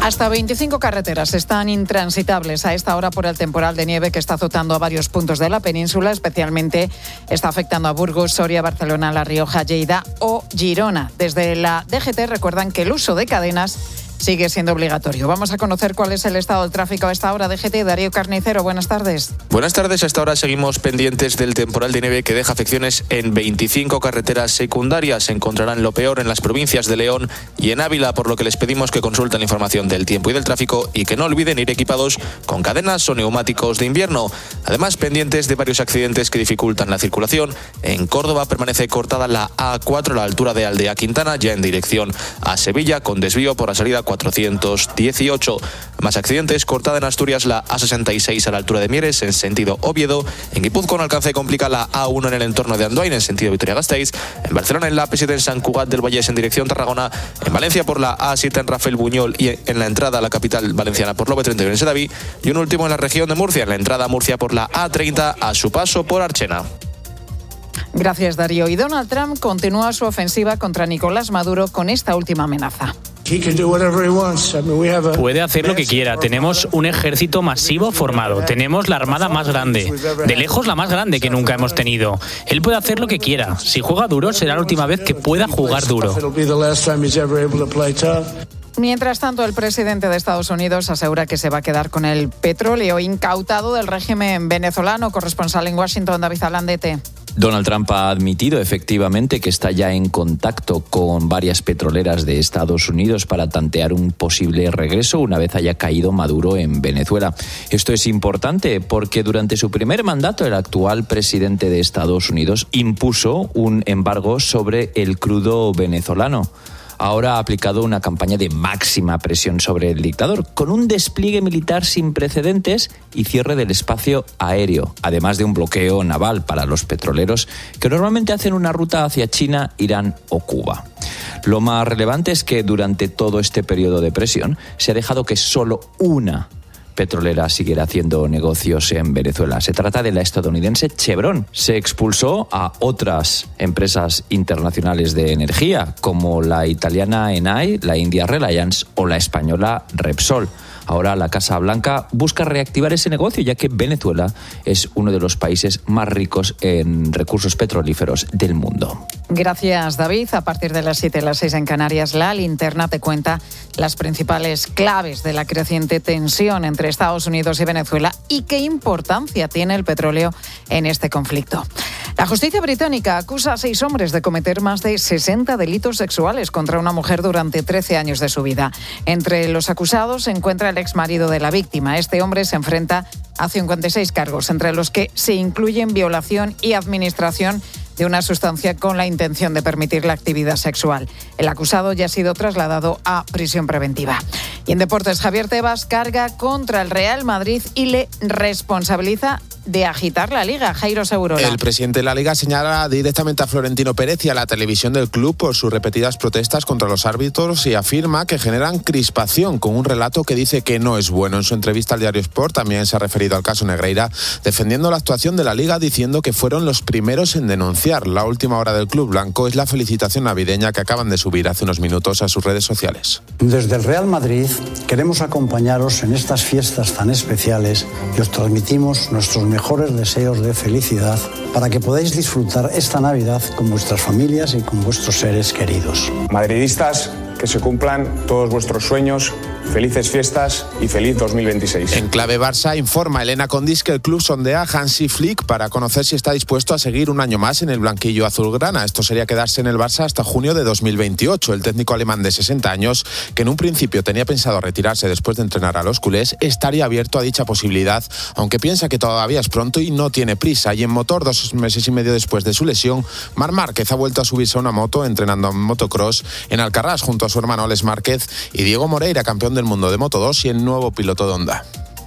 Hasta 25 carreteras están intransitables a esta hora por el temporal de nieve que está azotando a varios puntos de la península. Especialmente está afectando a Burgos, Soria, Barcelona, La Rioja, Lleida o Girona. Desde la DGT recuerdan que el uso de cadenas sigue siendo obligatorio. Vamos a conocer cuál es el estado del tráfico a esta hora. DGT, Darío Carnicero, buenas tardes. Buenas tardes. A esta hora seguimos pendientes del temporal de nieve que deja afecciones en 25 carreteras secundarias. Se encontrarán lo peor en las provincias de León y en Ávila, por lo que les pedimos que consulten la información del tiempo y del tráfico y que no olviden ir equipados con cadenas o neumáticos de invierno. Además, pendientes de varios accidentes que dificultan la circulación. En Córdoba permanece cortada la A4 a la altura de Aldea Quintana, ya en dirección a Sevilla, con desvío por la salida 418. Más accidentes, cortada en Asturias la A66 a la altura de Mieres en sentido Oviedo. En Guipúzcoa un alcance complica la A1 en el entorno de Andoain en sentido Vitoria-Gasteiz. En Barcelona en la AP7 en Sant Cugat del Vallès en dirección Tarragona. En Valencia por la A7 en Rafael Buñol y en la entrada a la capital valenciana por Lope 31 en Sedaví. Y un último en la región de Murcia, en la entrada a Murcia por la A30 a su paso por Archena. Gracias, Darío. Y Donald Trump continúa su ofensiva contra Nicolás Maduro con esta última amenaza. Puede hacer lo que quiera. Tenemos un ejército masivo formado. Tenemos la armada más grande. De lejos la más grande que nunca hemos tenido. Él puede hacer lo que quiera. Si juega duro, será la última vez que pueda jugar duro. Mientras tanto, el presidente de Estados Unidos asegura que se va a quedar con el petróleo incautado del régimen venezolano. Corresponsal en Washington, David Alandete. Donald Trump ha admitido efectivamente que está ya en contacto con varias petroleras de Estados Unidos para tantear un posible regreso una vez haya caído Maduro en Venezuela. Esto es importante porque durante su primer mandato el actual presidente de Estados Unidos impuso un embargo sobre el crudo venezolano. Ahora ha aplicado una campaña de máxima presión sobre el dictador, con un despliegue militar sin precedentes y cierre del espacio aéreo, además de un bloqueo naval para los petroleros que normalmente hacen una ruta hacia China, Irán o Cuba. Lo más relevante es que durante todo este periodo de presión se ha dejado que solo una petrolera siguiera haciendo negocios en Venezuela. Se trata de la estadounidense Chevron. Se expulsó a otras empresas internacionales de energía, como la italiana Enai, la india Reliance o la española Repsol. Ahora la Casa Blanca busca reactivar ese negocio, ya que Venezuela es uno de los países más ricos en recursos petrolíferos del mundo. Gracias, David. A partir de las 7, las 6 en Canarias, la linterna te cuenta las principales claves de la creciente tensión entre Estados Unidos y Venezuela y qué importancia tiene el petróleo en este conflicto. La justicia británica acusa a 6 hombres de cometer más de 60 delitos sexuales contra una mujer durante 13 años de su vida. Entre los acusados se encuentra el exmarido de la víctima. Este hombre se enfrenta a 56 cargos, entre los que se incluyen violación y administración de una sustancia con la intención de permitir la actividad sexual. El acusado ya ha sido trasladado a prisión preventiva. Y en deportes, Javier Tebas carga contra el Real Madrid y le responsabiliza de agitar la Liga. Jairo Segurola. El presidente de la Liga señala directamente a Florentino Pérez y a la televisión del club por sus repetidas protestas contra los árbitros y afirma que generan crispación con un relato que dice que no es bueno. En su entrevista al diario Sport también se ha referido al caso Negreira, defendiendo la actuación de la Liga, diciendo que fueron los primeros en denunciar. La última hora del club blanco es la felicitación navideña que acaban de subir hace unos minutos a sus redes sociales. Desde el Real Madrid queremos acompañaros en estas fiestas tan especiales y os transmitimos nuestros mejores deseos de felicidad para que podáis disfrutar esta Navidad con vuestras familias y con vuestros seres queridos. Madridistas, que se cumplan todos vuestros sueños. Felices fiestas y feliz 2026. En clave Barça informa Elena Condis que el club sondea a Hansi Flick para conocer si está dispuesto a seguir un año más en el blanquillo azulgrana. Esto sería quedarse en el Barça hasta junio de 2028. El técnico alemán de 60 años, que en un principio tenía pensado retirarse después de entrenar a los culés, estaría abierto a dicha posibilidad, aunque piensa que todavía es pronto y no tiene prisa. Y en motor, 2 meses y medio después de su lesión, Marc Márquez ha vuelto a subirse a una moto entrenando en motocross en Alcarrás junto a su hermano Alex Márquez y Diego Moreira, campeón del mundo de Moto2 y el nuevo piloto de Honda.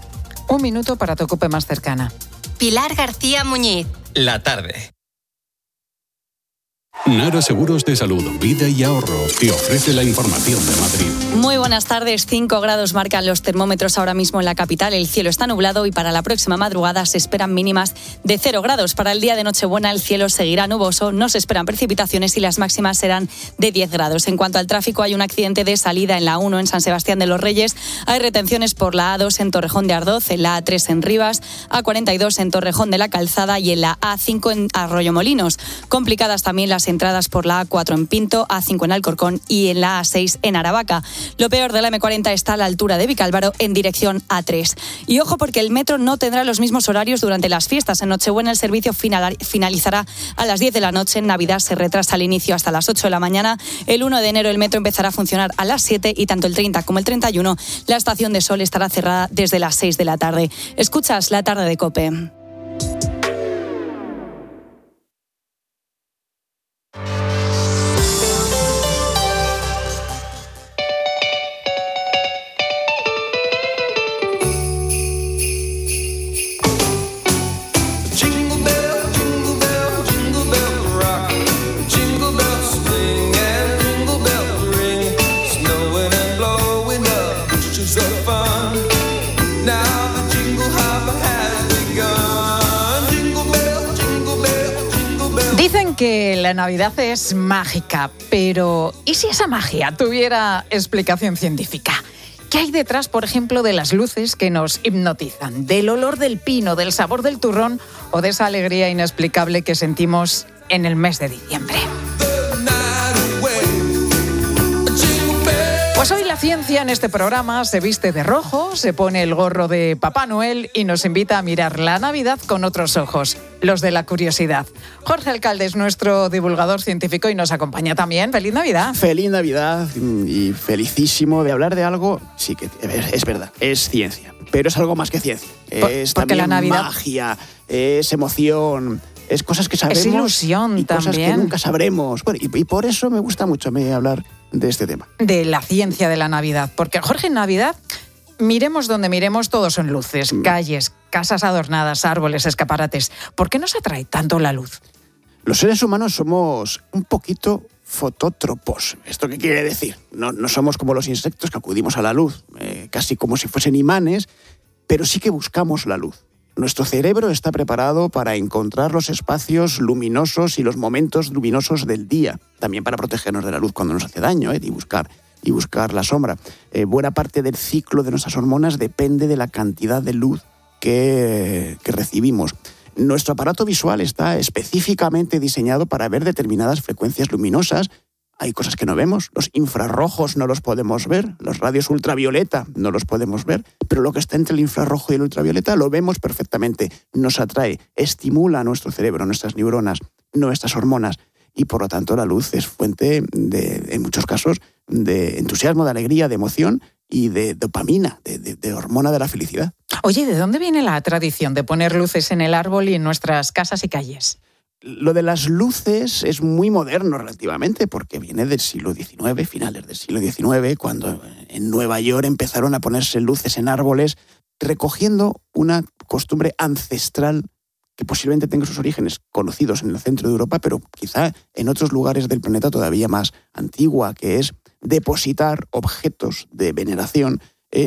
1 minuto para tu COPE más cercana. Pilar García Muñiz. La tarde. Nara Seguros de Salud, Vida y Ahorro te ofrece la información de Madrid. Muy buenas tardes. 5 grados marcan los termómetros ahora mismo en la capital. El cielo está nublado y para la próxima madrugada se esperan mínimas de 0 grados. Para el día de Nochebuena el cielo seguirá nuboso, no se esperan precipitaciones y las máximas serán de 10 grados. En cuanto al tráfico, hay un accidente de salida en la 1 en San Sebastián de los Reyes. Hay retenciones por la A2 en Torrejón de Ardoz, en la A3 en Rivas, A42 en Torrejón de la Calzada y en la A5 en Arroyomolinos. Complicadas también las entradas por la A4 en Pinto, A5 en Alcorcón y en la A6 en Aravaca. Lo peor de la M40 está a la altura de Vicálvaro en dirección A3. Y ojo porque el metro no tendrá los mismos horarios durante las fiestas. En Nochebuena el servicio finalizará a las 10 de la noche. En Navidad se retrasa el inicio hasta las 8 de la mañana. El 1 de enero el metro empezará a funcionar a las 7 y tanto el 30 como el 31 la estación de Sol estará cerrada desde las 6 de la tarde. Escuchas La Tarde de COPE. Que la Navidad es mágica, pero ¿y si esa magia tuviera explicación científica? ¿Qué hay detrás, por ejemplo, de las luces que nos hipnotizan, del olor del pino, del sabor del turrón o de esa alegría inexplicable que sentimos en el mes de diciembre? Pues hoy la ciencia en este programa se viste de rojo, se pone el gorro de Papá Noel y nos invita a mirar la Navidad con otros ojos, los de la curiosidad. Jorge Alcalde es nuestro divulgador científico y nos acompaña también. ¡Feliz Navidad! ¡Feliz Navidad! Y felicísimo de hablar de algo, sí que es verdad, es ciencia, pero es algo más que ciencia. Es también la Navidad, magia, es emoción, es cosas que sabemos. Es ilusión y también. Cosas que nunca sabremos. Bueno, y por eso me gusta mucho hablar de este tema. De la ciencia de la Navidad. Porque, Jorge, en Navidad, miremos donde miremos, todo son luces, calles, casas adornadas, árboles, escaparates. ¿Por qué nos atrae tanto la luz? Los seres humanos somos un poquito fotótropos. ¿Esto qué quiere decir? No somos como los insectos que acudimos a la luz, casi como si fuesen imanes, pero sí que buscamos la luz. Nuestro cerebro está preparado para encontrar los espacios luminosos y los momentos luminosos del día, también para protegernos de la luz cuando nos hace daño, y buscar la sombra. Buena parte del ciclo de nuestras hormonas depende de la cantidad de luz que recibimos. Nuestro aparato visual está específicamente diseñado para ver determinadas frecuencias luminosas. Hay cosas que no vemos, los infrarrojos no los podemos ver, los radios ultravioleta no los podemos ver, pero lo que está entre el infrarrojo y el ultravioleta lo vemos perfectamente, nos atrae, estimula a nuestro cerebro, nuestras neuronas, nuestras hormonas, y por lo tanto la luz es fuente, en muchos casos, de entusiasmo, de alegría, de emoción y de dopamina, de hormona de la felicidad. Oye, ¿de dónde viene la tradición de poner luces en el árbol y en nuestras casas y calles? Lo de las luces es muy moderno relativamente, porque viene del siglo XIX, finales del siglo XIX, cuando en Nueva York empezaron a ponerse luces en árboles, recogiendo una costumbre ancestral que posiblemente tenga sus orígenes conocidos en el centro de Europa, pero quizá en otros lugares del planeta todavía más antigua, que es depositar objetos de veneración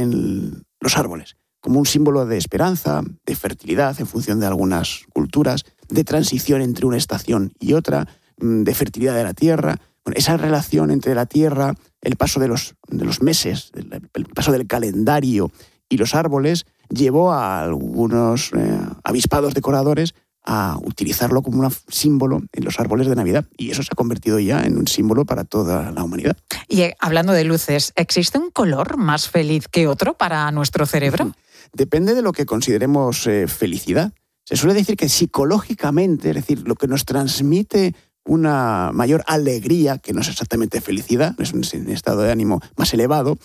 en los árboles, como un símbolo de esperanza, de fertilidad en función de algunas culturas, de transición entre una estación y otra, de fertilidad de la tierra. Bueno, esa relación entre la tierra, el paso de los meses, el paso del calendario y los árboles, llevó a algunos avispados decoradores a utilizarlo como un símbolo en los árboles de Navidad. Y eso se ha convertido ya en un símbolo para toda la humanidad. Y hablando de luces, ¿existe un color más feliz que otro para nuestro cerebro? Depende de lo que consideremos felicidad. Se suele decir que psicológicamente, es decir, lo que nos transmite una mayor alegría, que no es exactamente felicidad, es un estado de ánimo más elevado,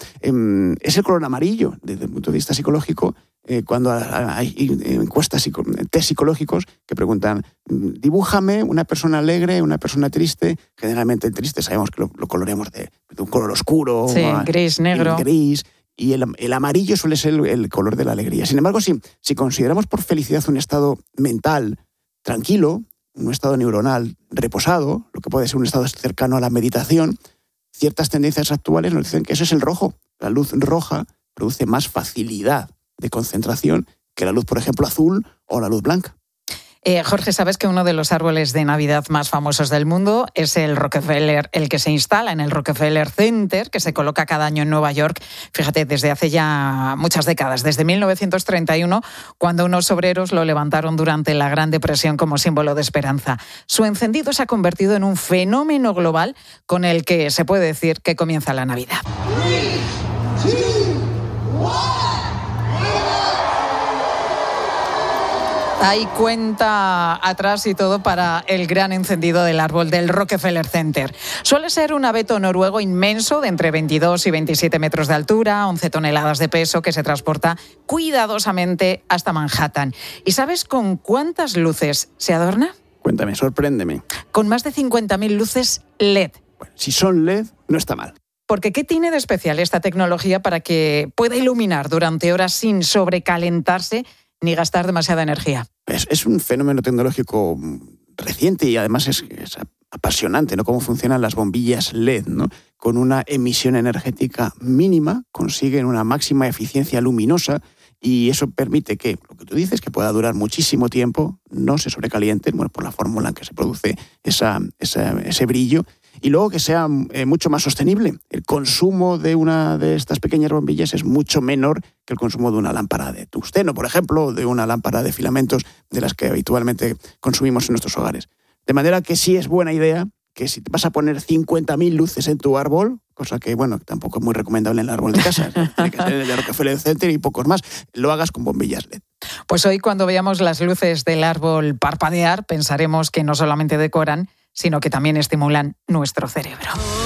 es el color amarillo. Desde el punto de vista psicológico, cuando hay encuestas, test psicológicos que preguntan, dibújame una persona alegre, una persona triste. Generalmente el triste sabemos que lo coloreamos de un color oscuro. Sí, gris, negro. Gris. Y el amarillo suele ser el color de la alegría. Sin embargo, si consideramos por felicidad un estado mental tranquilo, un estado neuronal reposado, lo que puede ser un estado cercano a la meditación, ciertas tendencias actuales nos dicen que ese es el rojo. La luz roja produce más facilidad de concentración que la luz, por ejemplo, azul o la luz blanca. Jorge, ¿sabes que uno de los árboles de Navidad más famosos del mundo es el Rockefeller, el que se instala en el Rockefeller Center, que se coloca cada año en Nueva York? Fíjate, desde hace ya muchas décadas, desde 1931, cuando unos obreros lo levantaron durante la Gran Depresión como símbolo de esperanza. Su encendido se ha convertido en un fenómeno global con el que se puede decir que comienza la Navidad. 3, 2, 1. Hay cuenta atrás y todo para el gran encendido del árbol del Rockefeller Center. Suele ser un abeto noruego inmenso de entre 22 y 27 metros de altura, 11 toneladas de peso, que se transporta cuidadosamente hasta Manhattan. ¿Y sabes con cuántas luces se adorna? Cuéntame, sorpréndeme. Con más de 50.000 luces LED. Bueno, si son LED, no está mal. Porque ¿qué tiene de especial esta tecnología para que pueda iluminar durante horas sin sobrecalentarse ni gastar demasiada energía? Es un fenómeno tecnológico reciente y además es apasionante, ¿no? Cómo funcionan las bombillas LED, ¿no? Con una emisión energética mínima consiguen una máxima eficiencia luminosa y eso permite que, lo que tú dices, que pueda durar muchísimo tiempo, no se sobrecalienten, bueno, por la fórmula en que se produce ese brillo, y luego que sea mucho más sostenible. El consumo de una de estas pequeñas bombillas es mucho menor que el consumo de una lámpara de tungsteno, por ejemplo, o de una lámpara de filamentos de las que habitualmente consumimos en nuestros hogares. De manera que sí es buena idea que si te vas a poner 50.000 luces en tu árbol, cosa que, bueno, tampoco es muy recomendable en el árbol de casa, tiene que ser el de Rockefeller Center y pocos más, lo hagas con bombillas LED. Pues hoy, cuando veamos las luces del árbol parpadear, pensaremos que no solamente decoran, sino que también estimulan nuestro cerebro.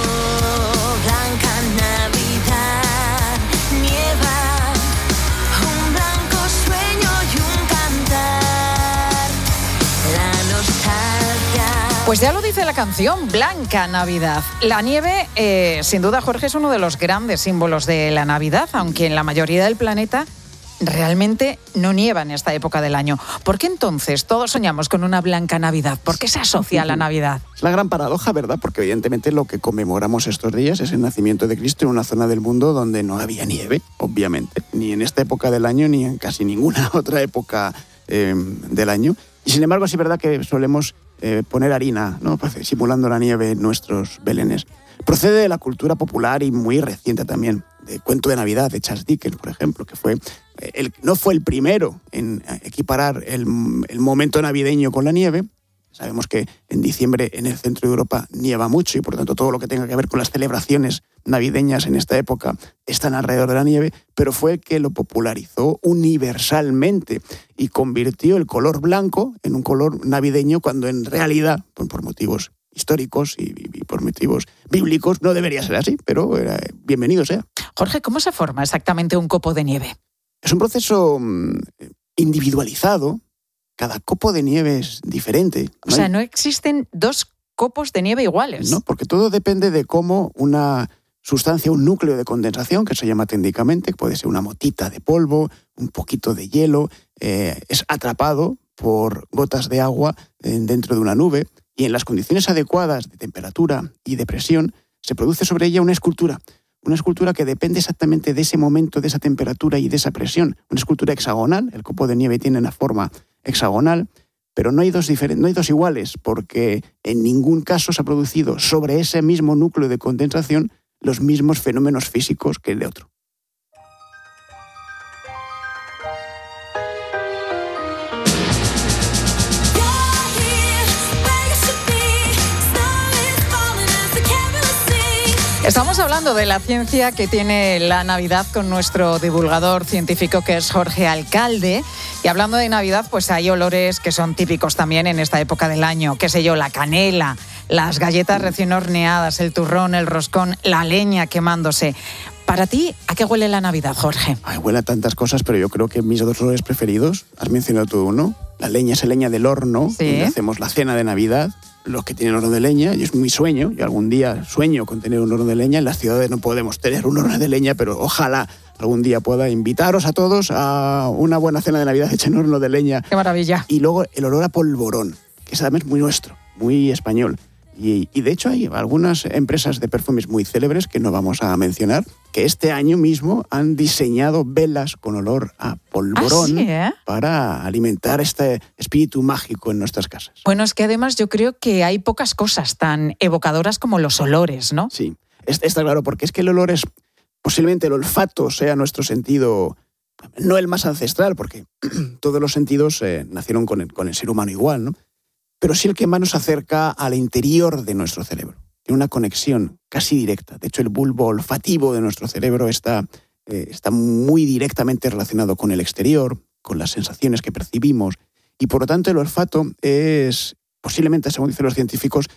Pues ya lo dice la canción, Blanca Navidad. La nieve, sin duda, Jorge, es uno de los grandes símbolos de la Navidad, aunque en la mayoría del planeta realmente no nieva en esta época del año. ¿Por qué entonces todos soñamos con una blanca Navidad? ¿Por qué se asocia a la Navidad? Es la gran paradoja, ¿verdad? Porque evidentemente lo que conmemoramos estos días es el nacimiento de Cristo en una zona del mundo donde no había nieve, obviamente, ni en esta época del año ni en casi ninguna otra época del año. Y sin embargo, sí es verdad que solemos poner harina, ¿no? Simulando la nieve en nuestros belenes. Procede de la cultura popular y muy reciente también, de Cuento de Navidad de Charles Dickens, por ejemplo, que no fue el primero en equiparar el momento navideño con la nieve. Sabemos que en diciembre en el centro de Europa nieva mucho y por lo tanto todo lo que tenga que ver con las celebraciones navideñas en esta época están alrededor de la nieve, pero fue el que lo popularizó universalmente y convirtió el color blanco en un color navideño cuando en realidad, por motivos históricos y por motivos bíblicos, no debería ser así, pero bienvenido sea. Jorge, ¿cómo se forma exactamente un copo de nieve? Es un proceso individualizado. Cada copo de nieve es diferente. O sea, no existen dos copos de nieve iguales. No, porque todo depende de cómo una sustancia, un núcleo de condensación, que se llama técnicamente, que puede ser una motita de polvo, un poquito de hielo, es atrapado por gotas de agua dentro de una nube y en las condiciones adecuadas de temperatura y de presión se produce sobre ella una escultura. Una escultura que depende exactamente de ese momento, de esa temperatura y de esa presión. Una escultura hexagonal, el copo de nieve tiene una forma hexagonal, pero no hay dos iguales, porque en ningún caso se ha producido sobre ese mismo núcleo de condensación los mismos fenómenos físicos que el de otro. Estamos hablando de la ciencia que tiene la Navidad con nuestro divulgador científico que es Jorge Alcalde. Y hablando de Navidad, pues hay olores que son típicos también en esta época del año. Qué sé yo, la canela, las galletas recién horneadas, el turrón, el roscón, la leña quemándose. Para ti, ¿a qué huele la Navidad, Jorge? Huele a tantas cosas, pero yo creo que mis dos olores preferidos, has mencionado tú uno, la leña es leña del horno, ¿sí? Donde hacemos la cena de Navidad. Los que tienen horno de leña, y es mi sueño, yo algún día sueño con tener un horno de leña. En las ciudades no podemos tener un horno de leña, pero ojalá algún día pueda invitaros a todos a una buena cena de Navidad hecha en horno de leña. ¡Qué maravilla! Y luego el olor a polvorón. que es además muy nuestro, muy español. Y de hecho hay algunas empresas de perfumes muy célebres que no vamos a mencionar, que este año mismo han diseñado velas con olor a polvorón para alimentar este espíritu mágico en nuestras casas. Bueno, es que además yo creo que hay pocas cosas tan evocadoras como los olores, ¿no? Sí, está claro, porque es que el olor es, posiblemente el olfato sea nuestro sentido, no el más ancestral, porque todos los sentidos nacieron con el ser humano igual, ¿no? Pero sí el que más nos acerca al interior de nuestro cerebro. Tiene una conexión casi directa. De hecho, el bulbo olfativo de nuestro cerebro está muy directamente relacionado con el exterior, con las sensaciones que percibimos. Y por lo tanto, el olfato es, posiblemente, según dicen los científicos,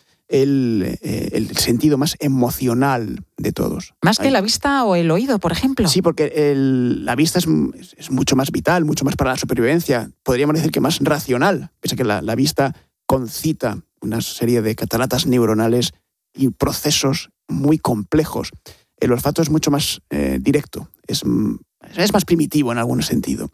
el sentido más emocional de todos. ¿Más que la vista o el oído, por ejemplo? Sí, porque la vista es mucho más vital, mucho más para la supervivencia. Podríamos decir que más racional. Pese a que la vista concita una serie de cataratas neuronales y procesos muy complejos. El olfato es mucho más directo, es más primitivo en algún sentido.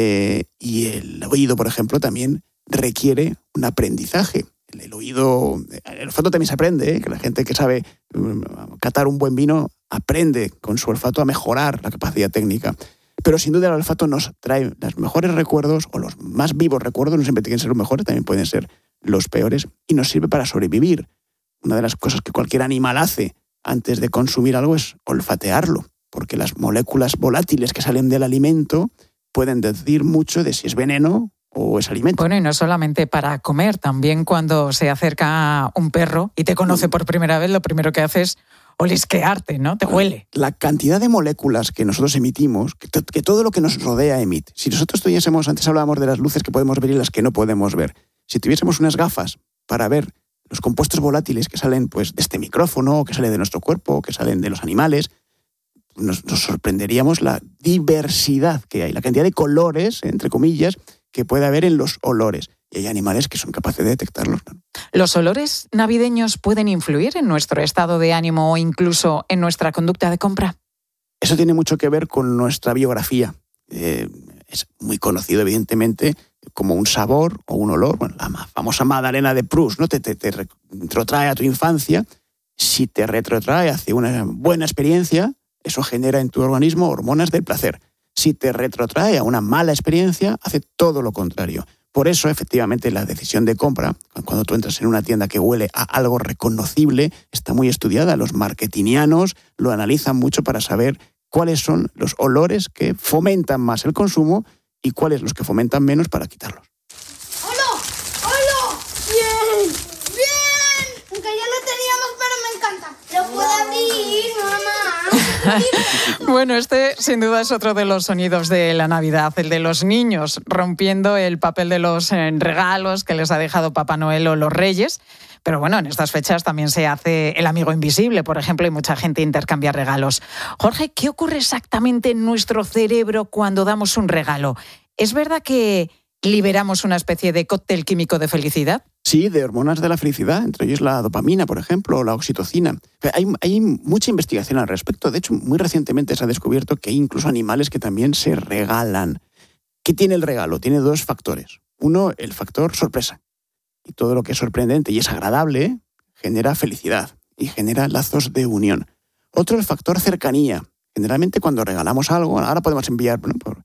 Y el oído, por ejemplo, también requiere un aprendizaje. El olfato también se aprende, que la gente que sabe catar un buen vino aprende con su olfato a mejorar la capacidad técnica. Pero sin duda el olfato nos trae los mejores recuerdos, o los más vivos recuerdos, no siempre tienen que ser los mejores, también pueden ser los peores, y nos sirve para sobrevivir. Una de las cosas que cualquier animal hace antes de consumir algo es olfatearlo, porque las moléculas volátiles que salen del alimento pueden decir mucho de si es veneno o es alimento. Bueno, y no solamente para comer, también cuando se acerca un perro y te conoce por primera vez, lo primero que hace es olisquearte, ¿no? Te huele. La cantidad de moléculas que nosotros emitimos, que todo lo que nos rodea emite. Si nosotros tuviésemos, antes hablábamos de las luces que podemos ver y las que no podemos ver, si tuviésemos unas gafas para ver los compuestos volátiles que salen pues, de este micrófono, o que salen de nuestro cuerpo, o que salen de los animales, nos sorprenderíamos la diversidad que hay, la cantidad de colores, entre comillas, que puede haber en los olores. Y hay animales que son capaces de detectarlos, ¿no? ¿Los olores navideños pueden influir en nuestro estado de ánimo o incluso en nuestra conducta de compra? Eso tiene mucho que ver con nuestra biografía. Es muy conocido, evidentemente, como un sabor o un olor. Bueno, la famosa Magdalena de Proust, ¿no? Te retrotrae a tu infancia. Si te retrotrae hacia una buena experiencia, eso genera en tu organismo hormonas del placer. Si te retrotrae a una mala experiencia, hace todo lo contrario. Por eso, efectivamente, la decisión de compra, cuando tú entras en una tienda que huele a algo reconocible, está muy estudiada. Los marketingianos lo analizan mucho para saber cuáles son los olores que fomentan más el consumo y cuáles los que fomentan menos para quitarlos. ¡Hola! ¡Hola! ¡Bien! ¡Bien! Aunque ya lo teníamos, pero me encanta. ¿Lo puedo abrir, mamá? Bueno, este sin duda es otro de los sonidos de la Navidad, el de los niños rompiendo el papel de los regalos que les ha dejado Papá Noel o los Reyes. Pero bueno, en estas fechas también se hace el amigo invisible, por ejemplo, y mucha gente intercambia regalos. Jorge, ¿qué ocurre exactamente en nuestro cerebro cuando damos un regalo? ¿Es verdad que liberamos una especie de cóctel químico de felicidad? Sí, de hormonas de la felicidad, entre ellos la dopamina, por ejemplo, o la oxitocina. Hay mucha investigación al respecto. De hecho, muy recientemente se ha descubierto que hay incluso animales que también se regalan. ¿Qué tiene el regalo? Tiene dos factores. Uno, el factor sorpresa. Y todo lo que es sorprendente y es agradable genera felicidad y genera lazos de unión. Otro, el factor cercanía. Generalmente cuando regalamos algo, ahora podemos enviar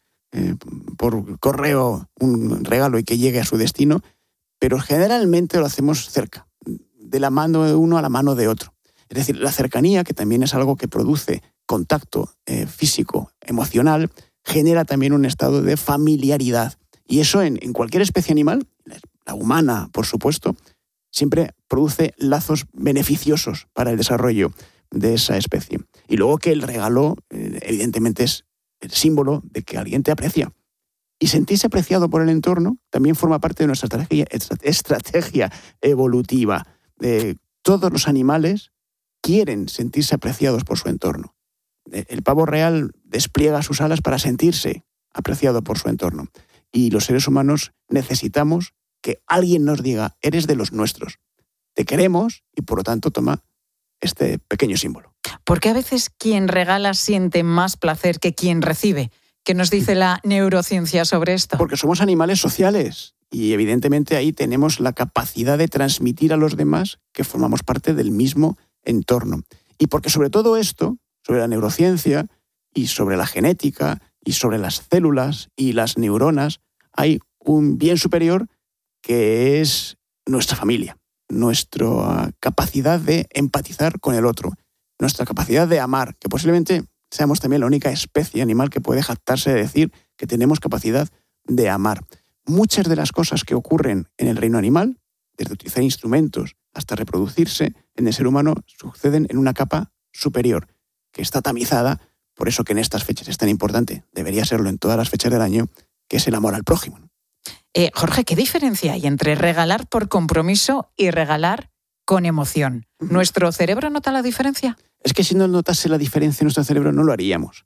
por correo un regalo y que llegue a su destino, pero generalmente lo hacemos cerca, de la mano de uno a la mano de otro. Es decir, la cercanía, que también es algo que produce contacto físico, emocional, genera también un estado de familiaridad. Y eso en cualquier especie animal, la humana, por supuesto, siempre produce lazos beneficiosos para el desarrollo de esa especie. Y luego que el regalo, evidentemente, es el símbolo de que alguien te aprecia. Y sentirse apreciado por el entorno también forma parte de nuestra estrategia evolutiva. Todos los animales quieren sentirse apreciados por su entorno. El pavo real despliega sus alas para sentirse apreciado por su entorno. Y los seres humanos necesitamos que alguien nos diga, eres de los nuestros, te queremos, y por lo tanto toma este pequeño símbolo. Porque a veces quien regala siente más placer que quien recibe. ¿Qué nos dice la neurociencia sobre esto? Porque somos animales sociales Y evidentemente ahí tenemos la capacidad de transmitir a los demás que formamos parte del mismo entorno. Y porque sobre todo esto, sobre la neurociencia y sobre la genética y sobre las células y las neuronas, hay un bien superior que es nuestra familia, nuestra capacidad de empatizar con el otro, nuestra capacidad de amar, que posiblemente seamos también la única especie animal que puede jactarse de decir que tenemos capacidad de amar. Muchas de las cosas que ocurren en el reino animal, desde utilizar instrumentos hasta reproducirse, en el ser humano suceden en una capa superior, que está tamizada, por eso que en estas fechas es tan importante, debería serlo en todas las fechas del año, que es el amor al prójimo. Jorge, ¿qué diferencia hay entre regalar por compromiso y regalar con emoción? ¿Nuestro cerebro nota la diferencia? Es que si no notase la diferencia en nuestro cerebro no lo haríamos.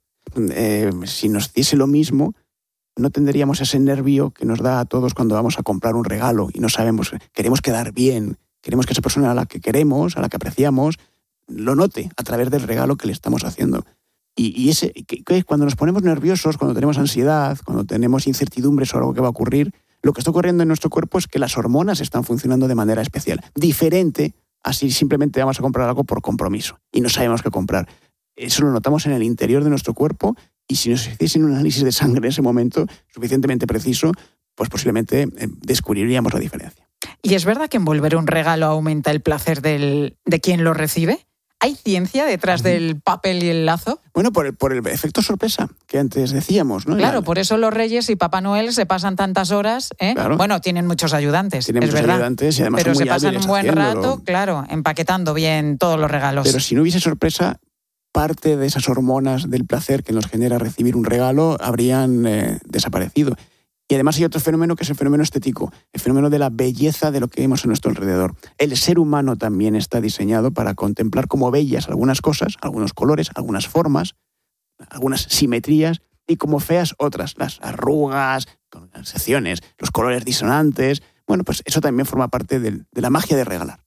Si nos diese lo mismo, no tendríamos ese nervio que nos da a todos cuando vamos a comprar un regalo y no sabemos, queremos quedar bien, queremos que esa persona a la que queremos, a la que apreciamos, lo note a través del regalo que le estamos haciendo. Y cuando nos ponemos nerviosos, cuando tenemos ansiedad, cuando tenemos incertidumbre sobre algo que va a ocurrir, lo que está ocurriendo en nuestro cuerpo es que las hormonas están funcionando de manera especial, diferente a si simplemente vamos a comprar algo por compromiso y no sabemos qué comprar. Eso lo notamos en el interior de nuestro cuerpo y si nos hiciesen un análisis de sangre en ese momento suficientemente preciso, pues posiblemente descubriríamos la diferencia. ¿Y es verdad que envolver un regalo aumenta el placer de quien lo recibe? ¿Hay ciencia detrás del papel y el lazo? Bueno, por el efecto sorpresa que antes decíamos, ¿no? Claro, por eso los Reyes y Papá Noel se pasan tantas horas, ¿eh? Claro. Bueno, tienen muchos ayudantes, tienen muchos verdad. Ayudantes y además pero son muy se pasan un buen haciéndolo. rato, claro, empaquetando bien todos los regalos. Pero si no hubiese sorpresa, parte de esas hormonas del placer que nos genera recibir un regalo habrían desaparecido. Y además hay otro fenómeno que es el fenómeno estético, el fenómeno de la belleza de lo que vemos a nuestro alrededor. El ser humano también está diseñado para contemplar como bellas algunas cosas, algunos colores, algunas formas, algunas simetrías, y como feas otras, las arrugas, las secciones, los colores disonantes. Bueno, pues eso también forma parte de la magia de regalar.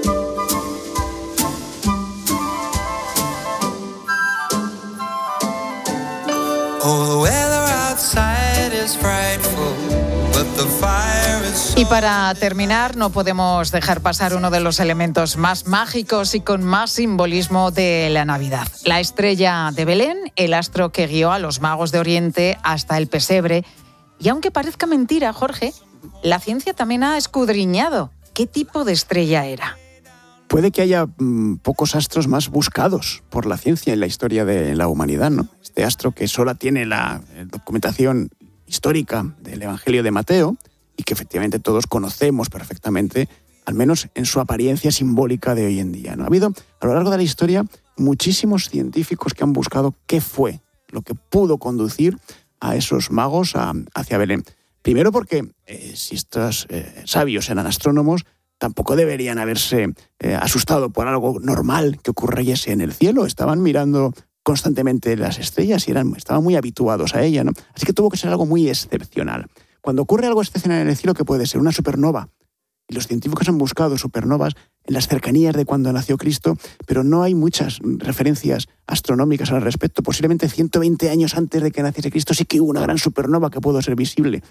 Y para terminar, no podemos dejar pasar uno de los elementos más mágicos y con más simbolismo de la Navidad. La estrella de Belén, el astro que guió a los magos de Oriente hasta el pesebre. Y aunque parezca mentira, Jorge, la ciencia también ha escudriñado qué tipo de estrella era. Puede que haya pocos astros más buscados por la ciencia en la historia de la humanidad, ¿no? Este astro que solo tiene la documentación histórica del Evangelio de Mateo y que efectivamente todos conocemos perfectamente, al menos en su apariencia simbólica de hoy en día, ¿no? Ha habido a lo largo de la historia muchísimos científicos que han buscado qué fue lo que pudo conducir a esos magos hacia Belén. Primero porque si estos sabios eran astrónomos, tampoco deberían haberse asustado por algo normal que ocurriese en el cielo. Estaban mirando constantemente las estrellas y estaban muy habituados a ella, ¿no? Así que tuvo que ser algo muy excepcional. Cuando ocurre algo excepcional en el cielo, ¿qué puede ser? Una supernova. Y los científicos han buscado supernovas en las cercanías de cuando nació Cristo, pero no hay muchas referencias astronómicas al respecto. Posiblemente 120 años antes de que naciese Cristo sí que hubo una gran supernova que pudo ser visible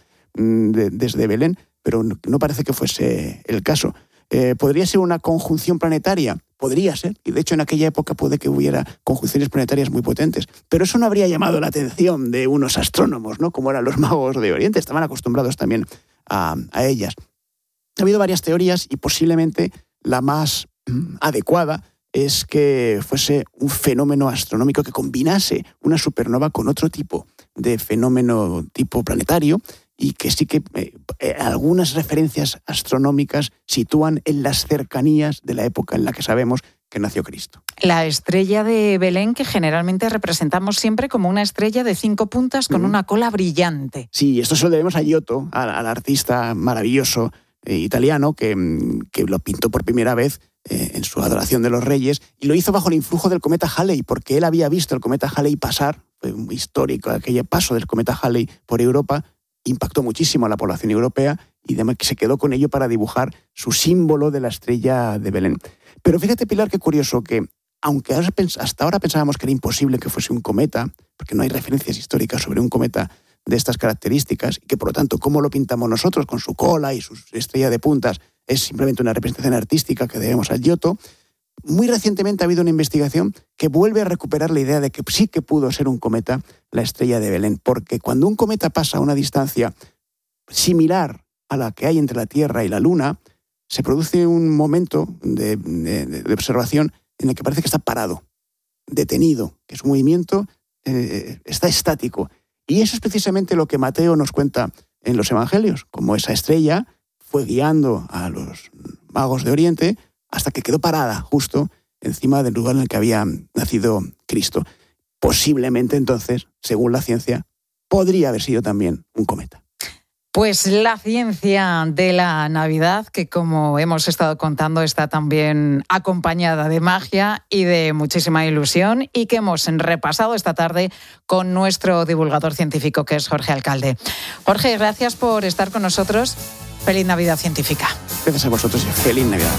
desde Belén, pero no parece que fuese el caso. ¿Podría ser una conjunción planetaria? Podría ser, y de hecho en aquella época puede que hubiera conjunciones planetarias muy potentes, pero eso no habría llamado la atención de unos astrónomos, ¿no? Como eran los magos de Oriente, estaban acostumbrados también a ellas. Ha habido varias teorías y posiblemente la más adecuada es que fuese un fenómeno astronómico que combinase una supernova con otro tipo de fenómeno tipo planetario y que sí que algunas referencias astronómicas sitúan en las cercanías de la época en la que sabemos que nació Cristo. La estrella de Belén, que generalmente representamos siempre como una estrella de 5 puntas con una cola brillante. Sí, esto se lo debemos a Giotto, al artista maravilloso italiano que lo pintó por primera vez en su adoración de los reyes, y lo hizo bajo el influjo del cometa Halley, porque él había visto el cometa Halley pasar. Fue muy histórico aquel paso del cometa Halley por Europa, impactó muchísimo a la población europea y además se quedó con ello para dibujar su símbolo de la estrella de Belén. Pero fíjate, Pilar, qué curioso que, aunque hasta ahora pensábamos que era imposible que fuese un cometa, porque no hay referencias históricas sobre un cometa de estas características, y que por lo tanto, cómo lo pintamos nosotros con su cola y su estrella de puntas es simplemente una representación artística que debemos al Giotto. Muy recientemente ha habido una investigación que vuelve a recuperar la idea de que sí que pudo ser un cometa la estrella de Belén, porque cuando un cometa pasa a una distancia similar a la que hay entre la Tierra y la Luna, se produce un momento de observación en el que parece que está parado, detenido, que su movimiento está estático. Y eso es precisamente lo que Mateo nos cuenta en los Evangelios, como esa estrella fue guiando a los magos de Oriente hasta que quedó parada justo encima del lugar en el que había nacido Cristo. Posiblemente entonces, según la ciencia, podría haber sido también un cometa. Pues la ciencia de la Navidad, que como hemos estado contando, está también acompañada de magia y de muchísima ilusión, y que hemos repasado esta tarde con nuestro divulgador científico, que es Jorge Alcalde. Jorge, gracias por estar con nosotros. Feliz Navidad científica. Gracias a vosotros y feliz Navidad.